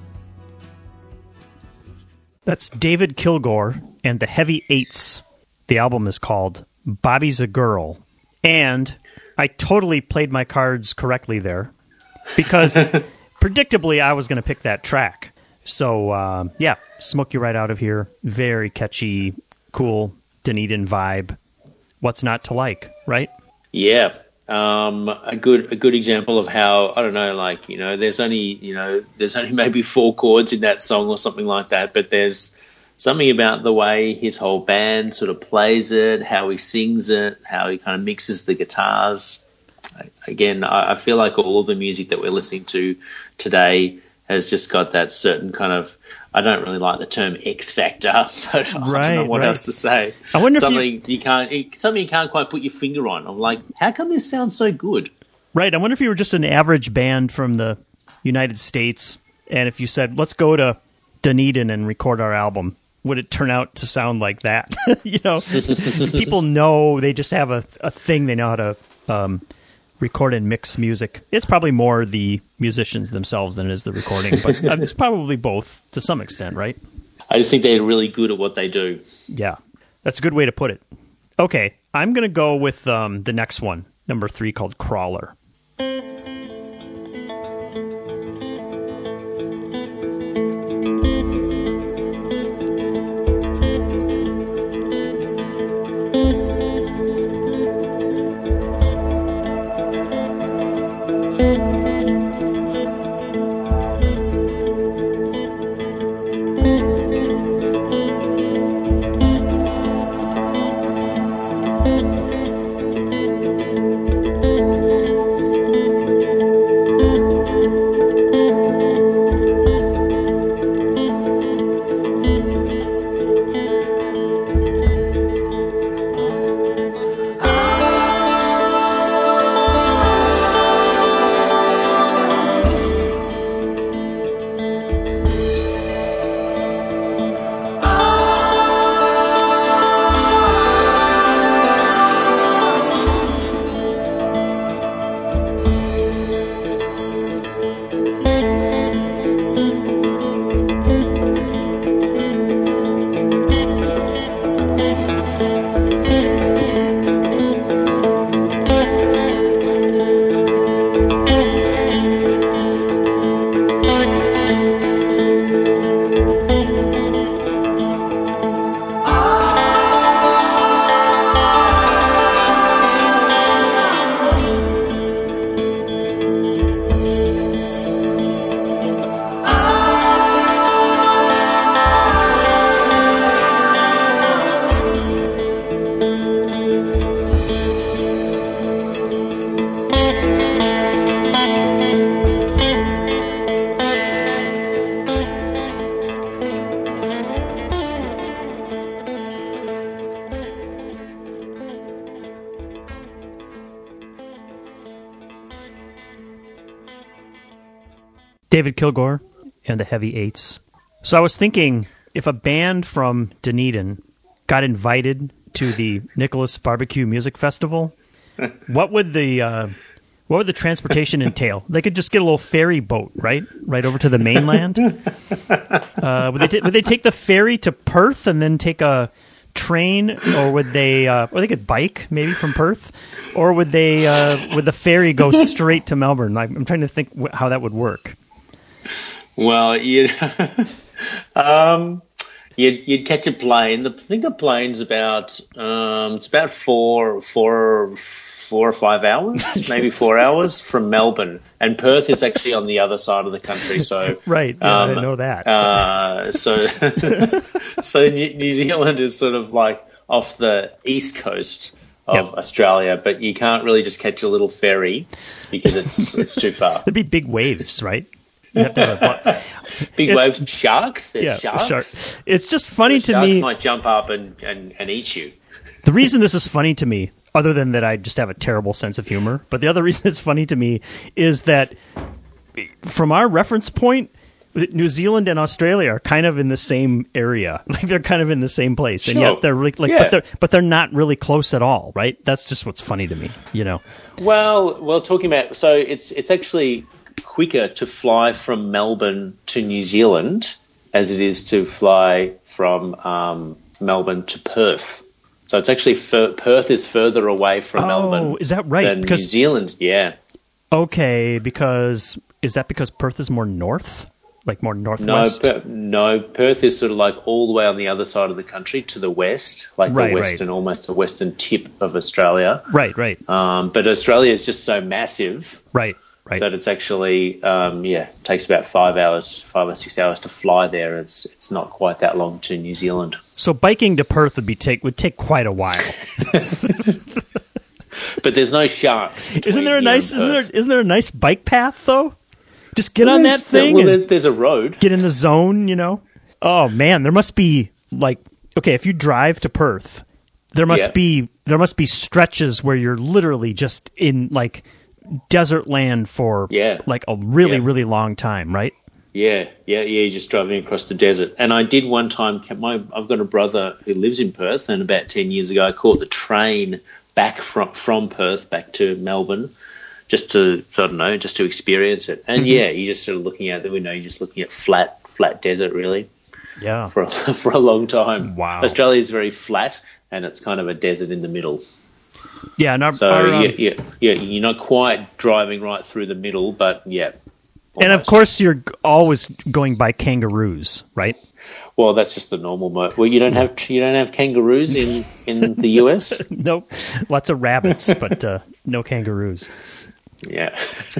here. That's David Kilgour and the Heavy Eights. The album is called Bobby's a Girl. And I totally played my cards correctly there because predictably I was going to pick that track. So, uh, yeah, Smoke You Right Out of Here. Very catchy, cool Dunedin vibe. What's not to like, right? Yeah. Um, a good a good example of how, I don't know, like, you know, there's only, you know, there's only maybe four chords in that song or something like that, but there's something about the way his whole band sort of plays it, how he sings it, how he kind of mixes the guitars. Again, I, I feel like all of the music that we're listening to today has just got that certain kind of, I don't really like the term X factor, but I right, don't know what right. else to say. I wonder something if you, you can't, something you can't quite put your finger on. I'm like, how come this sounds so good? Right. I wonder if you were just an average band from the United States, and if you said, let's go to Dunedin and record our album, would it turn out to sound like that? You know, people know, they just have a, a thing they know how to um, record and mix music. It's probably more the musicians themselves than it is the recording, but it's probably both to some extent, right? I just think they're really good at what they do. Yeah, that's a good way to put it. Okay, I'm going to go with um, the next one, number three, called Crawler. David Kilgour and the Heavy Eights. So I was thinking, if a band from Dunedin got invited to the Nicholas Barbecue Music Festival, what would the uh, what would the transportation entail? They could just get a little ferry boat, right, right over to the mainland. Uh, would they t- would they take the ferry to Perth and then take a train, or would they uh, or they could bike maybe from Perth, or would they uh, would the ferry go straight to Melbourne? Like, I'm trying to think wh- how that would work. Well, you um, you'd, you'd catch a plane. The, I think the plane's about um, it's about four four four or five hours, maybe four hours from Melbourne, and Perth is actually on the other side of the country. So right, yeah, um, I know that. Uh, so so New, New Zealand is sort of like off the east coast of yep. Australia, but you can't really just catch a little ferry because it's it's too far. There'd be big waves, right? You have to have a, big it's, waves, sharks. There's yeah, sharks. Shark. It's just funny the to sharks me. Might jump up and, and, and eat you. The reason this is funny to me, other than that I just have a terrible sense of humor, but the other reason it's funny to me is that from our reference point, New Zealand and Australia are kind of in the same area. Like they're kind of in the same place, sure. and yet they're really, like, yeah. but they're but they're not really close at all, right? That's just what's funny to me, you know. Well, well, talking about so it's it's actually quicker to fly from Melbourne to New Zealand as it is to fly from um, Melbourne to Perth. So it's actually fur- Perth is further away from oh, Melbourne. Is that right? Than because, New Zealand, yeah. Okay, because is that because Perth is more north, like more northwest? No, per- no. Perth is sort of like all the way on the other side of the country to the west, like right, the western, right. almost the western tip of Australia. Right, right. Um, but Australia is just so massive, right, right. that it's actually, um, yeah, it takes about five hours, five or six hours to fly there. It's it's not quite that long to New Zealand. So biking to Perth would be take would take quite a while. But there's no sharks. Isn't there a nice? Isn't there? Isn't there a nice bike path though? Just get well, on that thing. Well, and there's, there's a road. Get in the zone, you know. Oh man, there must be like okay, if you drive to Perth, there must yeah. be there must be stretches where you're literally just in like desert land for yeah. like a really yeah. really long time, right? Yeah, yeah, yeah. You're just driving across the desert. And I did one time. My I've got a brother who lives in Perth, and about ten years ago, I caught the train back from from Perth back to Melbourne, just to I don't know, just to experience it. And mm-hmm. yeah, you're just sort of looking out the window. You're just looking at flat, flat desert, really. Yeah. For a, for a long time. Wow. Australia is very flat, and it's kind of a desert in the middle. Yeah. And our, so our, um, yeah, yeah, yeah, you're not quite driving right through the middle, but yeah. Almost. And of course, you're always going by kangaroos, right? Well, that's just the normal mode. Well, you don't have you don't have kangaroos in, in the U S. Nope, lots of rabbits, but uh, no kangaroos. Yeah.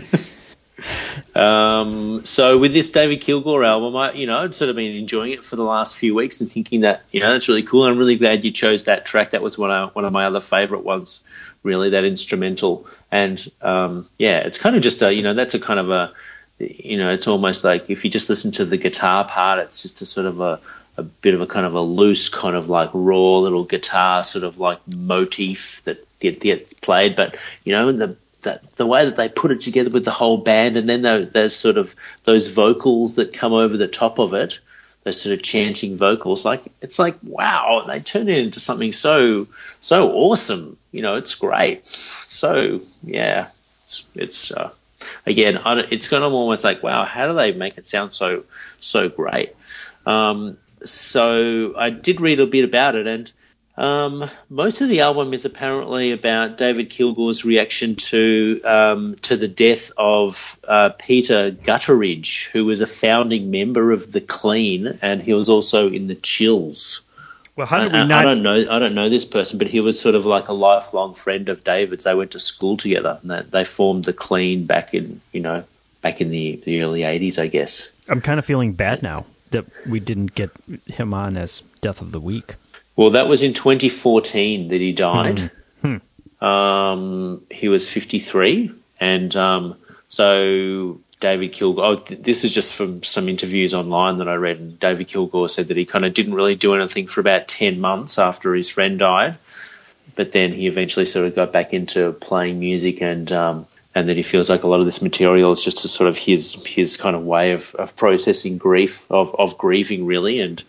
um, so with this David Kilgour album, I you know I'd sort of been enjoying it for the last few weeks and thinking that you know that's really cool. I'm really glad you chose that track. That was one of one of my other favourite ones. Really, that instrumental, and um, yeah, it's kind of just a you know that's a kind of a you know, it's almost like if you just listen to the guitar part, it's just a sort of a, a bit of a kind of a loose kind of like raw little guitar sort of like motif that get, gets played. But, you know, the, the the way that they put it together with the whole band and then the, there's sort of those vocals that come over the top of it, those sort of chanting vocals, like it's like, wow, they turn it into something so, so awesome. You know, it's great. So, yeah, it's, it's uh, Again, it's kind of almost like, wow, how do they make it sound so so great? Um, so I did read a bit about it, and um, most of the album is apparently about David Kilgour's reaction to um, to the death of uh, Peter Gutteridge, who was a founding member of the Clean, and he was also in the Chills. Well, how did we I, not? I don't know. I don't know this person, but he was sort of like a lifelong friend of David's. They went to school together, and they, they formed the Clean back in, you know, back in the, the early eighties, I guess. I'm kind of feeling bad now that we didn't get him on as Death of the Week. Well, that was in twenty fourteen that he died. Hmm. Hmm. Um, he was fifty-three, and um, so. David Kilgour, oh, th- this is just from some interviews online that I read, and David Kilgour said that he kind of didn't really do anything for about ten months after his friend died, but then he eventually sort of got back into playing music, and um, and that he feels like a lot of this material is just a sort of his his kind of way of, of processing grief, of, of grieving really, and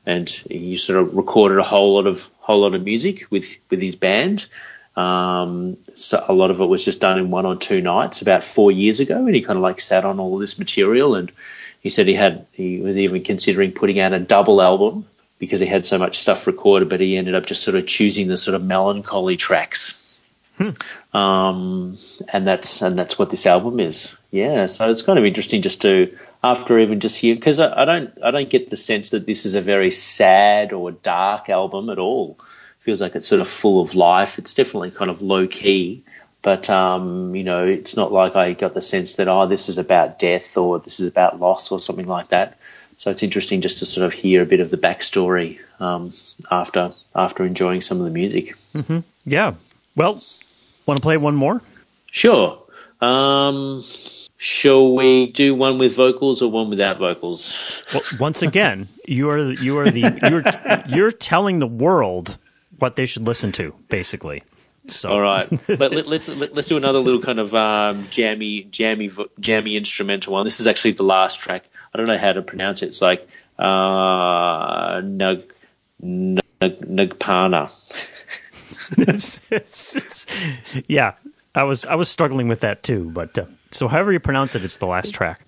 and he sort of recorded a whole lot of whole lot of music with with his band. Um, so a lot of it was just done in one or two nights about four years ago, and he kind of like sat on all of this material, and he said he had he was even considering putting out a double album because he had so much stuff recorded, but he ended up just sort of choosing the sort of melancholy tracks. Hmm. Um, and that's and that's what this album is. Yeah, so it's kind of interesting just to after even just hear, because I, I don't I don't get the sense that this is a very sad or dark album at all. Feels like it's sort of full of life. It's definitely kind of low key, but um, you know, it's not like I got the sense that oh, this is about death or this is about loss or something like that. So it's interesting just to sort of hear a bit of the backstory um, after after enjoying some of the music. Mm-hmm. Yeah. Well, want to play one more? Sure. Um, shall we do one with vocals or one without vocals? Well, once again, you are you are the you're you're telling the world what they should listen to, basically. So, all right, let, let, let's let, let's do another little kind of um, jammy, jammy, jammy instrumental one. This is actually the last track. I don't know how to pronounce it. It's like uh, Nug Nug Nugpana. it's, it's, it's, yeah, I was I was struggling with that too. But uh, so, however you pronounce it, it's the last track.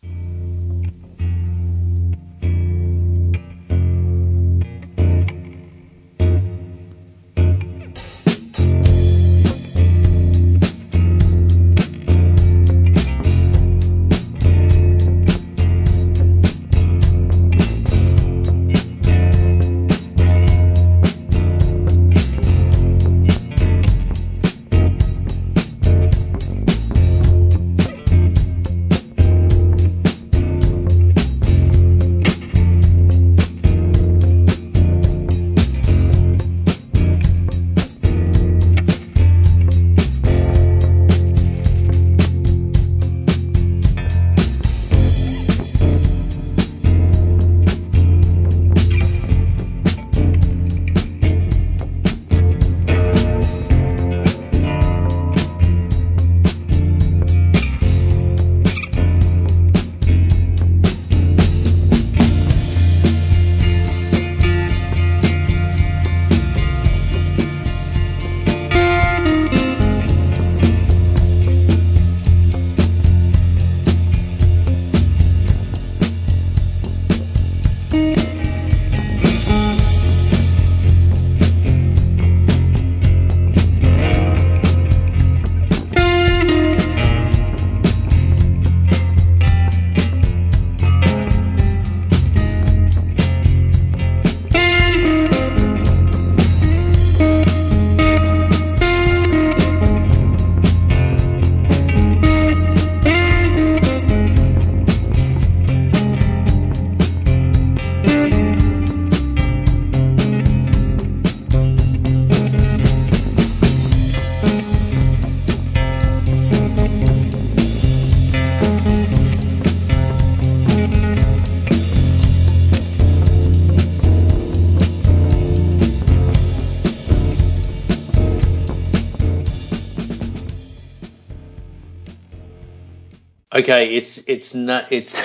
Okay, it's it's not it's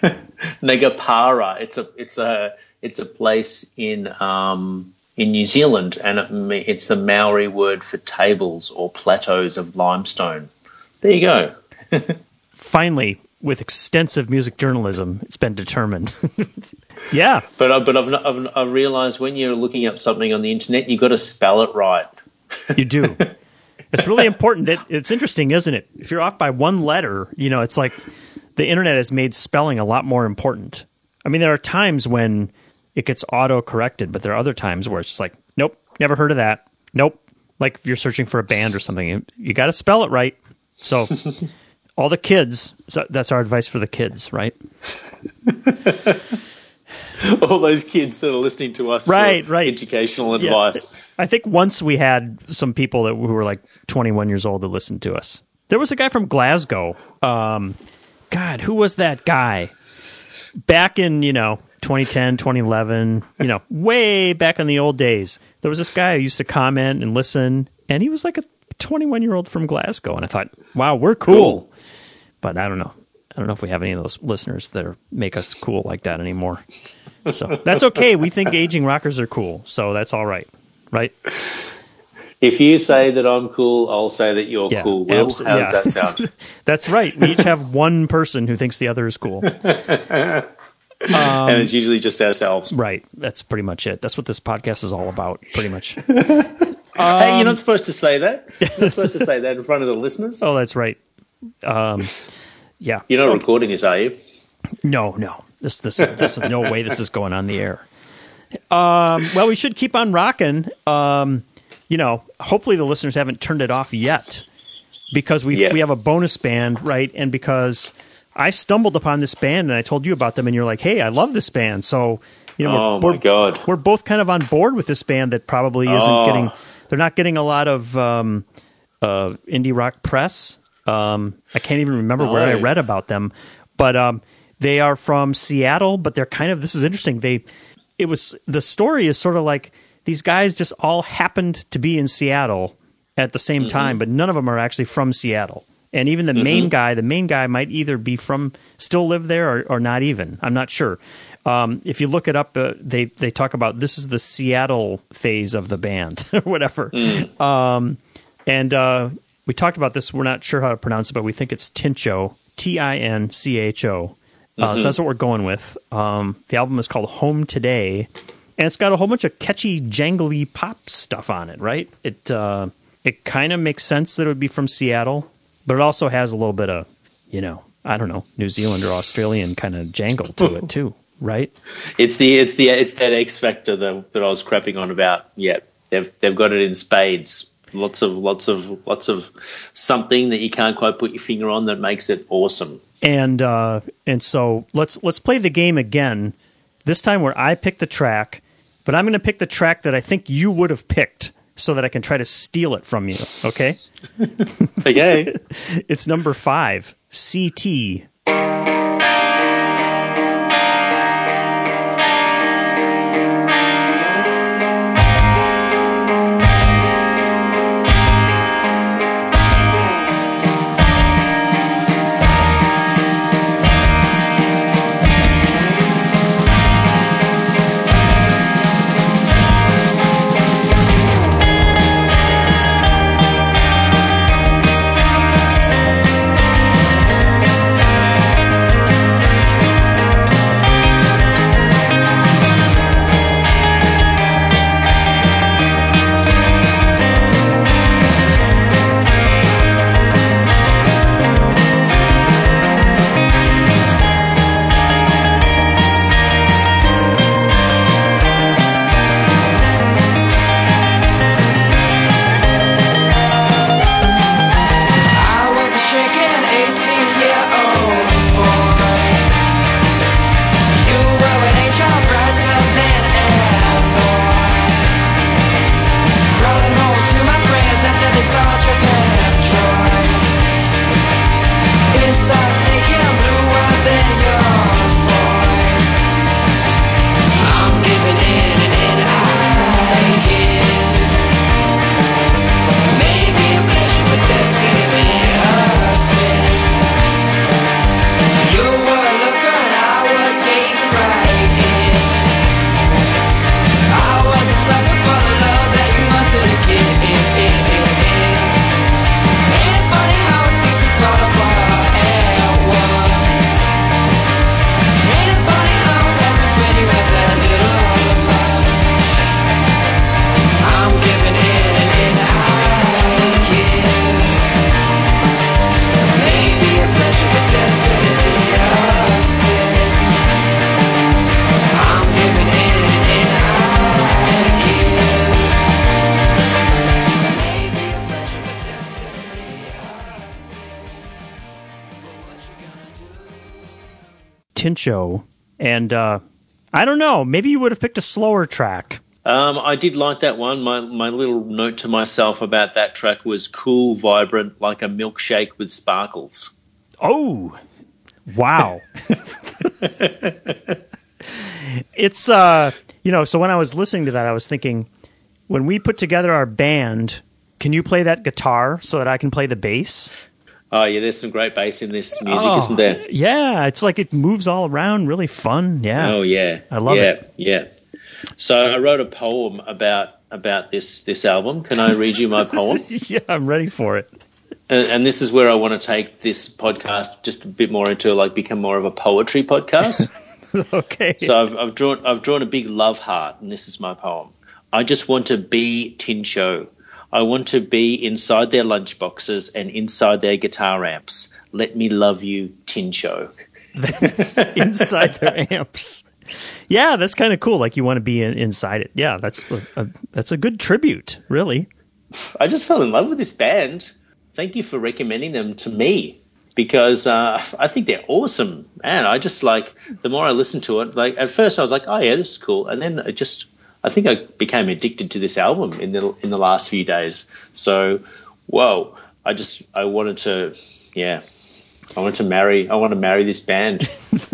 Nagapara. It's a it's a it's a place in um in New Zealand, and it, it's the Maori word for tables or plateaus of limestone. There you go. Finally, with extensive music journalism, it's been determined. Yeah, but uh, but I've, not, I've I've realised when you're looking up something on the internet, you've got to spell it right. You do. It's really important. That it's interesting, isn't it? If you're off by one letter, you know, it's like the internet has made spelling a lot more important. I mean, there are times when it gets auto-corrected, but there are other times where it's just like, nope, never heard of that. Nope. Like if you're searching for a band or something, you, you got to spell it right. So all the kids, so that's our advice for the kids, right? All those kids that are listening to us right, for right. educational advice. Yeah. I think once we had some people that who were like twenty-one years old that listened to us. There was a guy from Glasgow. Um, God, who was that guy? Back in, you know, twenty ten, twenty eleven, you know, way back in the old days, there was this guy who used to comment and listen, and he was like a twenty-one-year-old from Glasgow. And I thought, wow, we're cool. cool. But I don't know. I don't know if we have any of those listeners that are, make us cool like that anymore. So that's okay. We think aging rockers are cool, so that's all right, right? If you say that I'm cool, I'll say that you're Yeah, cool. Will, abs- how yeah. does that sound? That's right. We each have one person who thinks the other is cool. and it's usually just ourselves. Right. That's pretty much it. That's what this podcast is all about, pretty much. Hey, you're not supposed to say that. You're not supposed to say that in front of the listeners. Oh, that's right. Um, yeah. You're not Oh, recording this, are you? No, no. This, this, this, no way this is going on the air. Um, well, we should keep on rocking. Um, you know, hopefully the listeners haven't turned it off yet, because we Yeah. we have a bonus band, right? And because I stumbled upon this band and I told you about them, and you're like, "Hey, I love this band." So, you know, Oh, we're, my God. we're both kind of on board with this band that probably isn't Oh. getting. They're not getting a lot of um, uh, indie rock press. Um, I can't even remember where I No. read about them, but um, they are from Seattle. But they're kind of, this is interesting. They, it was, the story is sort of like these guys just all happened to be in Seattle at the same Mm-hmm. time, but none of them are actually from Seattle. And even the main guy, the main guy might either be from, still live there or, or not even. I'm not sure. Um, if you look it up, uh, they they talk about this is the Seattle phase of the band or whatever. Mm. Um, and uh, we talked about this. We're not sure how to pronounce it, but we think it's Tincho, T I N C H O. Uh, Mm-hmm. So that's what we're going with. Um, the album is called Home Today, and it's got a whole bunch of catchy, jangly pop stuff on it. Right? It uh, it kind of makes sense that it would be from Seattle, but it also has a little bit of, you know, I don't know, New Zealand or Australian kind of jangle to it too. Right? It's the it's the it's that X factor that that I was crapping on about. Yeah, they've they've got it in spades. Lots of lots of lots of something that you can't quite put your finger on that makes it awesome. And uh, and so let's let's play the game again. This time where I pick the track, but I'm going to pick the track that I think you would have picked, so that I can try to steal it from you. Okay? Okay. It's number five, C T. I was a shaken eighteen-year-old boy. You were an angel brighter than ever. Crawling home to my friends after they saw Japan choice. Inside sneaking bluer than your voice. I'm giving in and in I give. Maybe a pleasure, but definitely a sin. You were looking, I was gazing right in. I was a sucker for the love that you must have given. Ain't it funny how it seems to fall apart at once? Ain't it funny how it happens when you have that little love? I'm giving in and in I give. Maybe a pleasure, but definitely a sin. I'm giving in and in I give. Maybe a pleasure, but definitely a sin. Tincho. And uh, I don't know, maybe you would have picked a slower track. Um, I did like that one. My my little note to myself about that track was cool, vibrant, like a milkshake with sparkles. Oh, wow. It's, uh, you know, so when I was listening to that, I was thinking, when we put together our band, can you play that guitar so that I can play the bass? Oh, yeah, there's some great bass in this music, Oh, isn't there? Yeah, it's like it moves all around, really fun. Yeah. Oh, yeah. I love yeah, it. Yeah, So I wrote a poem about about this this album. Can I read you my poem? Yeah, I'm ready for it. And, and this is where I want to take this podcast just a bit more into, like, become more of a poetry podcast. Okay. So I've, I've drawn I've drawn a big love heart, and this is my poem. I just want to be Tincho. I want to be inside their lunchboxes and inside their guitar amps. Let me love you, Tincho. That's inside their amps. Yeah, that's kind of cool. Like you want to be in, inside it. Yeah, that's a, a, that's a good tribute, really. I just fell in love with this band. Thank you for recommending them to me, because uh, I think they're awesome. Man, I just like, the more I listen to it, like at first I was like, oh yeah, this is cool. And then it just, I think I became addicted to this album in the in the last few days. So, whoa, I just, I wanted to, yeah, I wanted to marry, I want to marry this band.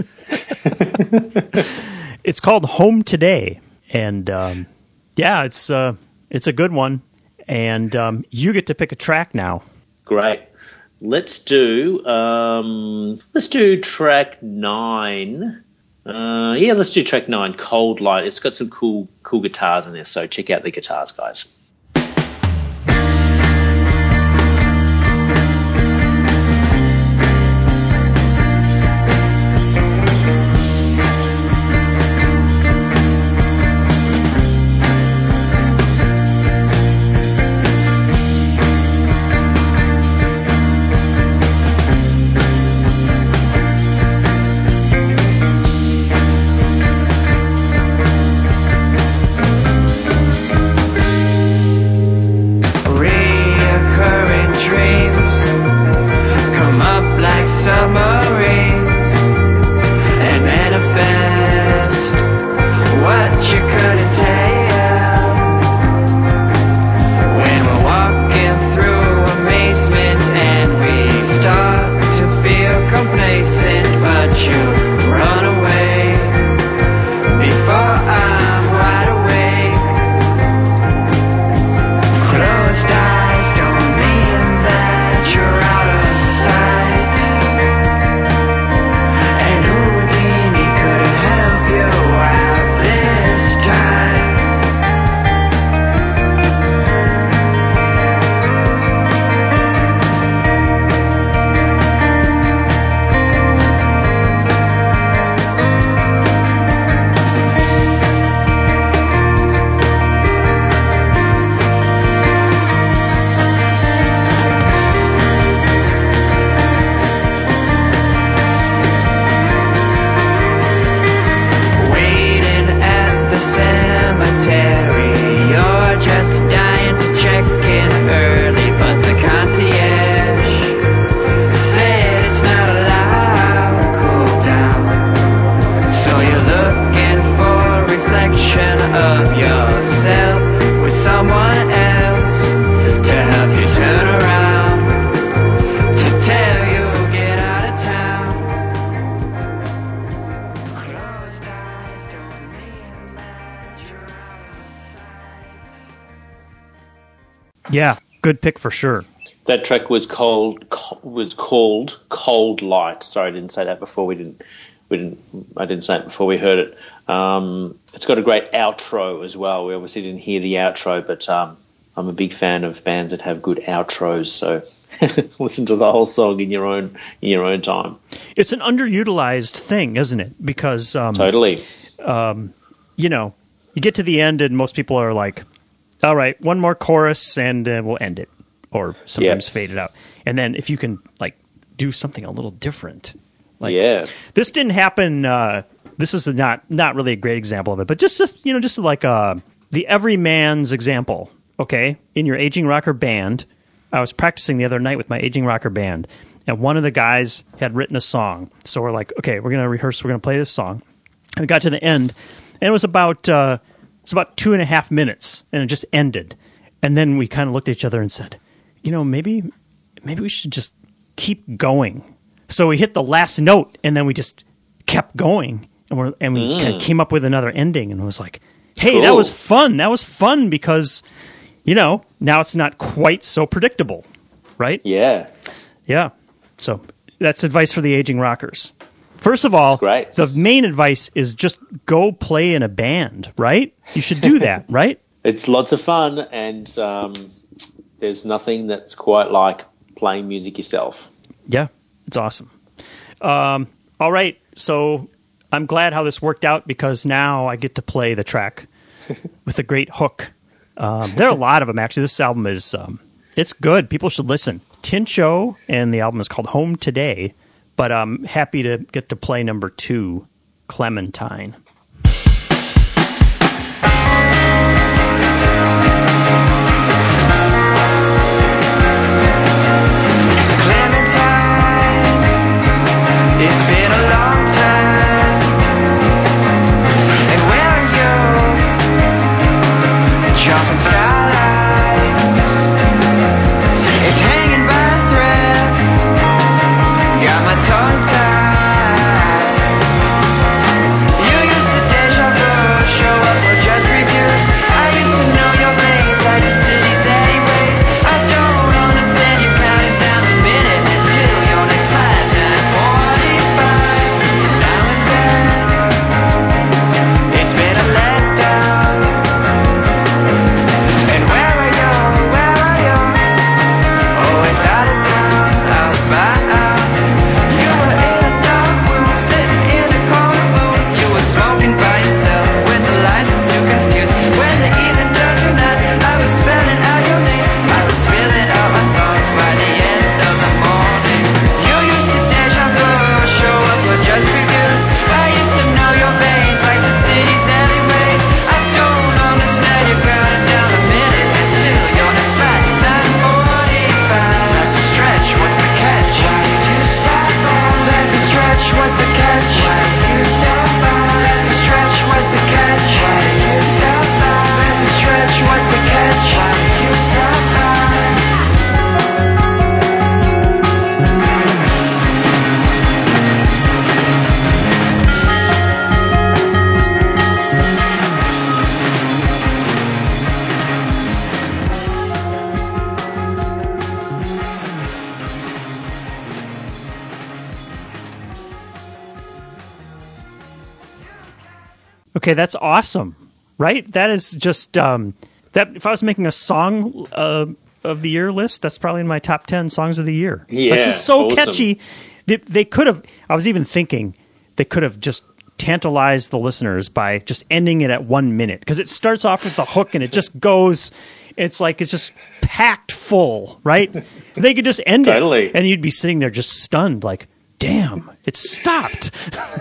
It's called Home Today, and um, yeah, it's uh, it's a good one. And um, you get to pick a track now. Great. Let's do um, let's do track nine. Uh, yeah, let's do track nine, Cold Light. It's got some cool cool guitars in there, so check out the guitars, guys. Reoccurring dreams come up like summer rains and manifest what you couldn't tell. When we're walking through amazement and we start to feel complacent, but you run away before I'm wide awake. Closed eyes don't mean that you're out of sight, and Houdini couldn't help you out this time. Waiting at the cemetery, you're just dying to check in early, but the concierge said it's not allowed to cool down. So you're looking for a reflection of yourself with someone else to help you turn around, to tell you get out of town. Closed eyes don't mean that you're out of sight. Yeah, good pick for sure. That track was cold co- was called Cold Light. Sorry, I didn't say that before. We didn't we didn't I didn't say it before we heard it. Um, it's got a great outro as well. We obviously didn't hear the outro, but um, I'm a big fan of bands that have good outros. So listen to the whole song in your own in your own time. It's an underutilized thing, isn't it? Because um, Totally. you know, you get to the end and most people are like, all right, one more chorus and uh, we'll end it, or sometimes Yeah. fade it out. And then if you can like do something a little different, like Yeah. this didn't happen. Uh, this is not not really a great example of it, but just just you know, just like uh, the everyman's example. Okay, in your aging rocker band, I was practicing the other night with my aging rocker band, and one of the guys had written a song. So we're like, okay, we're gonna rehearse. We're gonna play this song. And we got to the end, and it was about uh, it's about two and a half minutes, and it just ended. And then we kind of looked at each other and said, you know, maybe maybe we should just keep going. So we hit the last note, and then we just kept going, and we and we Mm. kind of came up with another ending, and it was like, hey, that Cool. was fun. That was fun because, you know, now it's not quite so predictable, right? Yeah. Yeah. So that's advice for the aging rockers. First of all, great. The main advice is just go play in a band, right? You should do that, right? It's lots of fun, and um, there's nothing that's quite like playing music yourself. Yeah, it's awesome. Um, all right, so I'm glad how this worked out because now I get to play the track with a great hook. Um, there are a lot of them, actually. This album is um, it's good. People should listen. Tincho, and the album is called Home Today. But I'm happy to get to play number two, Clementine. Clementine, it's been a long time. And where are you? Jumping skylines. It's hanging by a thread. Got my tongue tied. You used to deja vu, show up for just reviews. I used to know your veins like the city's alleyways. I don't understand you counting down the minutes till your next flight, nine forty-five. Now and then, it's been a letdown. And where are you? Where are you? Always out of town, out by out. You were in a dark room, sitting in a corner booth. You were smoking by yourself with the license to confuse. When the evening turned to night, I was spelling out your name. I was spilling out my thoughts by the end of the morning. You used to deja vu, show up for just reviews. I used to know your veins like the city's alleyways. I don't understand you counting down the minutes till your next flight, nine forty-five. That's a stretch, what's the catch? Why did you stop by? That's a stretch, what's the catch? Why did you stop by? That's a stretch, what's the catch? Why did you stop by? That's a stretch, what's the catch? Why did you stop by? Okay, that's awesome, right? That is just um, that. If I was making a song uh, of the year list, that's probably in my top ten songs of the year. Yeah, it's just so awesome. catchy. They, they could have. I was even thinking they could have just tantalized the listeners by just ending it at one minute because it starts off with the hook and it just goes. It's like it's just packed full, right? They could just end Totally. it, and you'd be sitting there just stunned, like, damn, it stopped.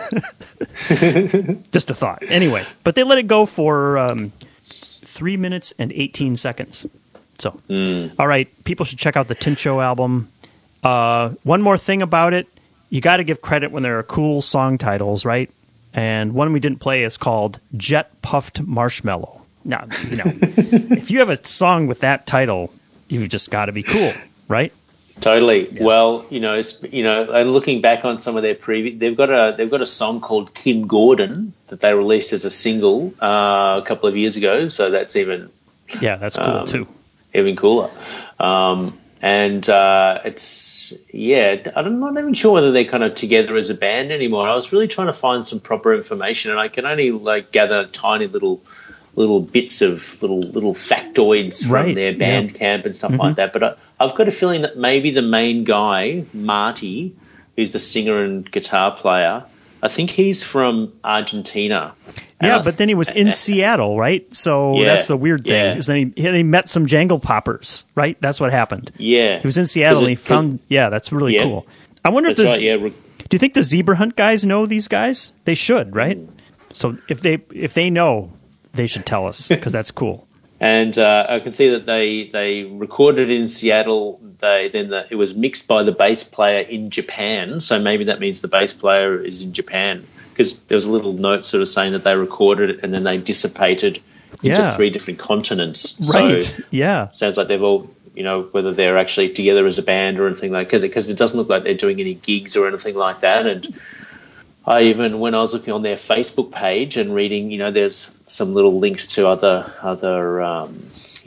Just a thought. Anyway, but they let it go for um, three minutes and eighteen seconds. So, mm. all right, people should check out the Tincho album. Uh, one more thing about it, you got to give credit when there are cool song titles, right? And one we didn't play is called Jet Puffed Marshmallow. Now, you know, if you have a song with that title, you've just got to be cool, right? Totally. Yeah. Well, you know, it's, you know, and looking back on some of their previous, they've got a they've got a song called Kim Gordon that they released as a single uh, a couple of years ago. So that's even yeah, that's cool um, too. Even cooler. Um, and uh, it's yeah, I'm not even sure whether they're kind of together as a band anymore. I was really trying to find some proper information, and I can only like gather tiny little. little bits of little little factoids from right. their band yeah. camp and stuff mm-hmm. like that. But I, I've got a feeling that maybe the main guy, Marty, who's the singer and guitar player, I think he's from Argentina. Yeah, but then he was in Seattle, right? So yeah, that's the weird thing. yeah. Is then he, he met some Jangle Poppers, right? That's what happened. Yeah. He was in Seattle and he found, yeah, that's really yeah. cool. I wonder that's if this, right, yeah. do you think the Zebra Hunt guys know these guys? They should, right? Mm. So if they if they know, they should tell us because that's cool. And uh, I can see that they they recorded in Seattle. They then the, it was mixed by the bass player in Japan. So maybe that means the bass player is in Japan because there was a little note sort of saying that they recorded it and then they dissipated into yeah. three different continents. Right. So yeah. Sounds like they've all, you know, whether they're actually together as a band or anything like that, because it doesn't look like they're doing any gigs or anything like that. And I even, when I was looking on their Facebook page and reading, you know, there's some little links to other, other um,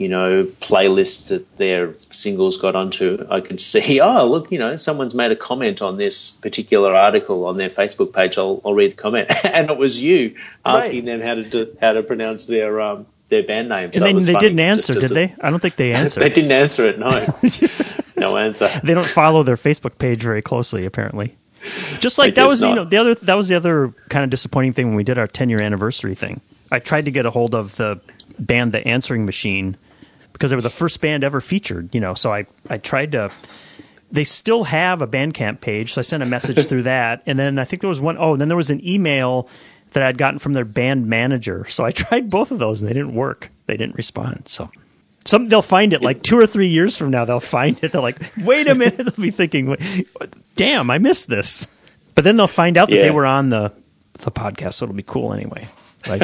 you know, playlists that their singles got onto, I could see, oh, look, you know, someone's made a comment on this particular article on their Facebook page. I'll, I'll read the comment. And it was you asking Right. them how to do, how to pronounce their um, their band name. So And it they, was they funny didn't answer, just to- did they? I don't think they answered. They didn't answer it, no. No answer. They don't follow their Facebook page very closely, apparently. Just like I that guess was, you not. know, the other that was the other kind of disappointing thing when we did our ten year anniversary thing. I tried to get a hold of the band The Answering Machine because they were the first band ever featured, you know. So I I tried to. They still have a Bandcamp page, so I sent a message through that, and then I think there was one oh, and then there was an email that I'd gotten from their band manager. So I tried both of those, and they didn't work. They didn't respond. So. Some they'll find it like two or three years from now. They'll find it. They're like, "Wait a minute!" They'll be thinking, "Damn, I missed this." But then they'll find out that Yeah. they were on the the podcast, so it'll be cool anyway. Right?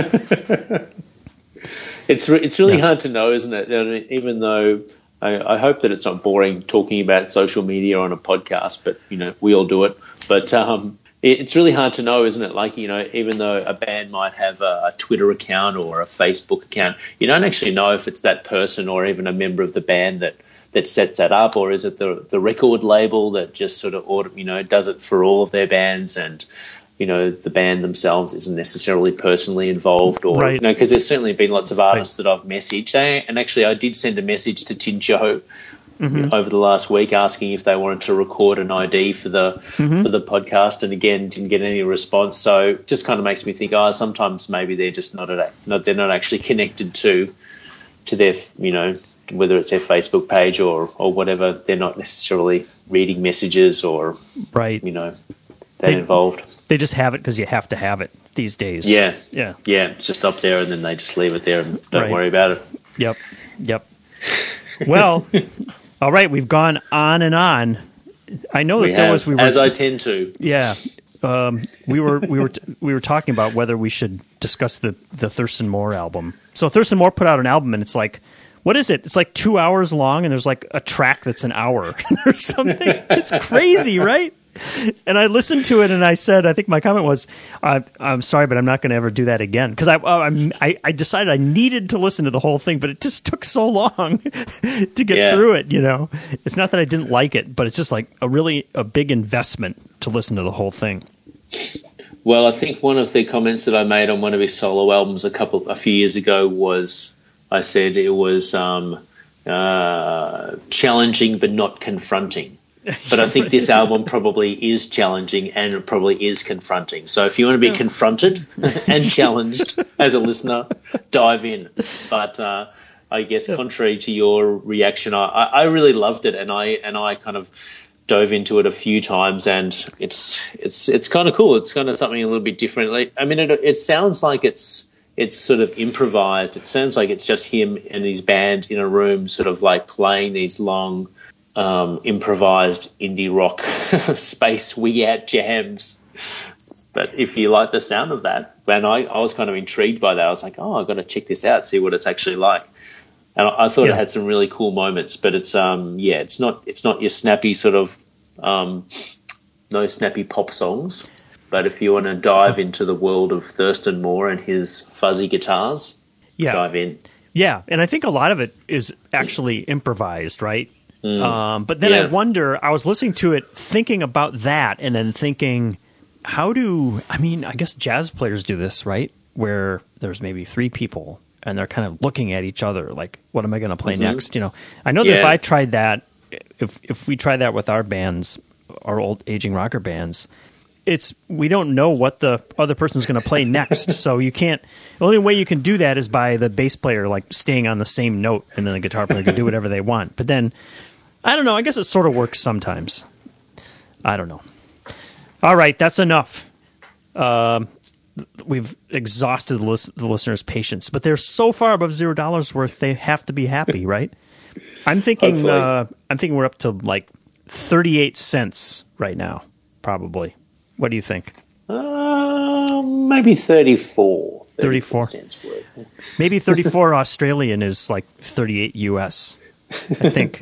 It's re- it's really Yeah. hard to know, isn't it? I mean, even though I, I hope that it's not boring talking about social media on a podcast, but you know we all do it. But um, it, it's really hard to know, isn't it? Like you know, even though a band might have a, a Twitter account or a Facebook account, you don't actually know if it's that person or even a member of the band that. that sets that up, or is it the the record label that just sort of order, you know does it for all of their bands, and you know the band themselves isn't necessarily personally involved, or Right. you know because there's certainly been lots of artists that I've messaged, and actually I did send a message to Tincho Mm-hmm. over the last week asking if they wanted to record an I D for the Mm-hmm. for the podcast, and again didn't get any response. So it just kind of makes me think, oh, sometimes maybe they're just not at, not they're not actually connected to to their you know. whether it's their Facebook page or, or whatever, they're not necessarily reading messages or, Right. you know, that They- involved. They just have it because you have to have it these days. Yeah. Yeah. Yeah, it's just up there and then they just leave it there and don't Right. worry about it. Yep. Yep. Well, all right. We've gone on and on. I know that We there have, was. We were, as I tend to. Yeah. Um, we were we were we were talking about whether we should discuss the the Thurston Moore album. So Thurston Moore put out an album, and it's like, what is it? It's like two hours long, and there's like a track that's an hour or something. It's crazy, right? And I listened to it, and I said, I think my comment was, uh, "I'm sorry, but I'm not going to ever do that again." Because I, uh, I'm- I, I decided I needed to listen to the whole thing, but it just took so long to get Yeah. through it. You know, it's not that I didn't like it, but it's just like a really a big investment to listen to the whole thing. Well, I think one of the comments that I made on one of his solo albums a couple, a few years ago was, I said it was um, uh, challenging but not confronting. But I think this album probably is challenging and it probably is confronting. So if you want to be confronted and challenged as a listener, dive in. But uh, I guess contrary to your reaction, I, I really loved it, and I and I kind of dove into it a few times, and it's it's it's kind of cool. It's kind of something a little bit different. Like, I mean, it it sounds like it's it's sort of improvised. It sounds like it's just him and his band in a room, sort of like playing these long. Um, improvised indie rock space wig out jams. But if you like the sound of that, and I, I was kind of intrigued by that. I was like, oh, I've got to check this out, see what it's actually like. And I, I thought Yeah. it had some really cool moments, but it's um yeah, it's not it's not your snappy sort of um no snappy pop songs. But if you want to dive into the world of Thurston Moore and his fuzzy guitars, Yeah. dive in. Yeah, and I think a lot of it is actually improvised, right? Mm. Um, but then Yeah. I wonder, I was listening to it thinking about that and then thinking, how do, I mean, I guess jazz players do this, right? Where there's maybe three people and they're kind of looking at each other like, what am I going to play Mhm. next? You know, I know that if Yeah. I tried that, if if we tried that with our bands, our old aging rocker bands, it's we don't know what the other person's going to play next, so you can't. The only way you can do that is by the bass player like staying on the same note, and then the guitar player can do whatever they want. But then, I don't know. I guess it sort of works sometimes. I don't know. All right, that's enough. Um, we've exhausted the, lis- the listeners' patience, but they're so far above zero dollars worth, they have to be happy, right? I'm thinking. Hopefully. Uh, I'm thinking we're up to like thirty-eight cents right now, probably. What do you think? Uh, maybe thirty-four. thirty-four. Cents worth. Maybe thirty-four Australian is like thirty-eight U S. I think.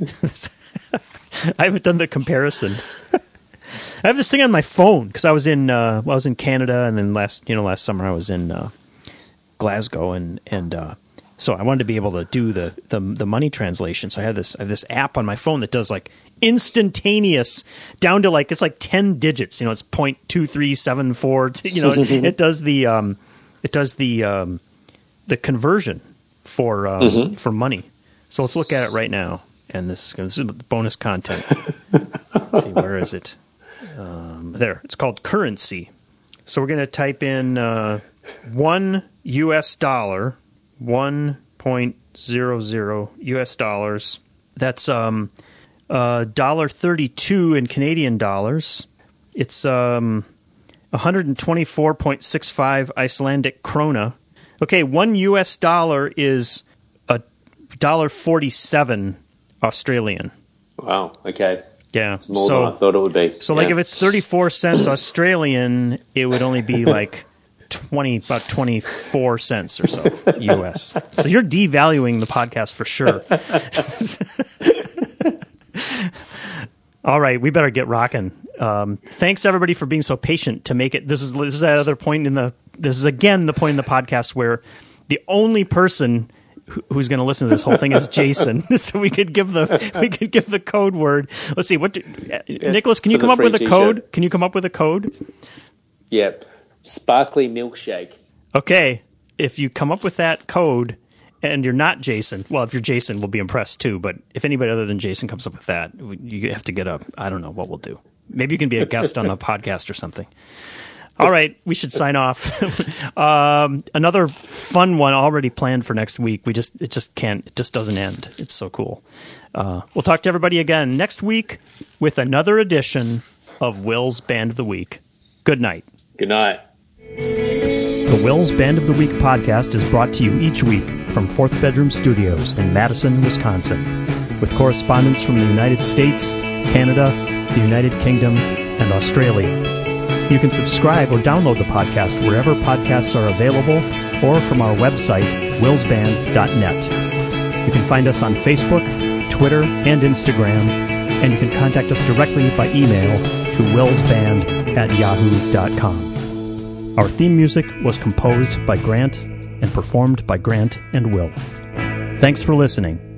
I haven't done the comparison. I have this thing on my phone because I was in uh, well, I was in Canada, and then last you know last summer I was in uh, Glasgow, and and uh, So I wanted to be able to do the, the the money translation. So I have this I have this app on my phone that does like instantaneous down to like it's like ten digits. You know, it's point two three seven four. You know, it, it does the um, it does the um, the conversion for um, mm-hmm. for money. So let's look at it right now. And this, this is bonus content. Let's see, where is it? Um, there. It's called currency. So we're going to type in uh, one U S dollar. one point zero zero U S dollars. That's um, uh, one dollar thirty-two in Canadian dollars. It's um, one hundred twenty-four point six five Icelandic krona. Okay, one U S dollar is a one dollar forty-seven Australian. Wow, okay. Yeah. It's more so, than I thought it would be. So, yeah. like, if it's thirty-four cents Australian, it would only be like twenty, about twenty-four cents or so U S. So you're devaluing the podcast for sure. All right, we better get rocking. Um, thanks everybody for being so patient to make it. This is this is that other point in the. This is again the point in the podcast where the only person who, who's going to listen to this whole thing is Jason. So we could give the we could give the code word. Let's see what. Do, uh, Nicholas, can you come up with a t-shirt. code? Can you come up with a code? Yep. Sparkly milkshake. Okay, if you come up with that code and you're not Jason, well, if you're Jason, we'll be impressed too. But if anybody other than Jason comes up with that, you have to get up. I don't know what we'll do. Maybe you can be a guest on a podcast or something. All right, we should sign off. um, another fun one already planned for next week. We just it just can't. It just doesn't end. It's so cool. Uh, we'll talk to everybody again next week with another edition of Will's Band of the Week. Good night. Good night. The Will's Band of the Week podcast is brought to you each week from Fourth Bedroom Studios in Madison, Wisconsin, with correspondents from the United States, Canada, the United Kingdom, and Australia. You can subscribe or download the podcast wherever podcasts are available or from our website, wills band dot net. You can find us on Facebook, Twitter, and Instagram, and you can contact us directly by email to willsband at yahoo dot com. Our theme music was composed by Grant and performed by Grant and Will. Thanks for listening.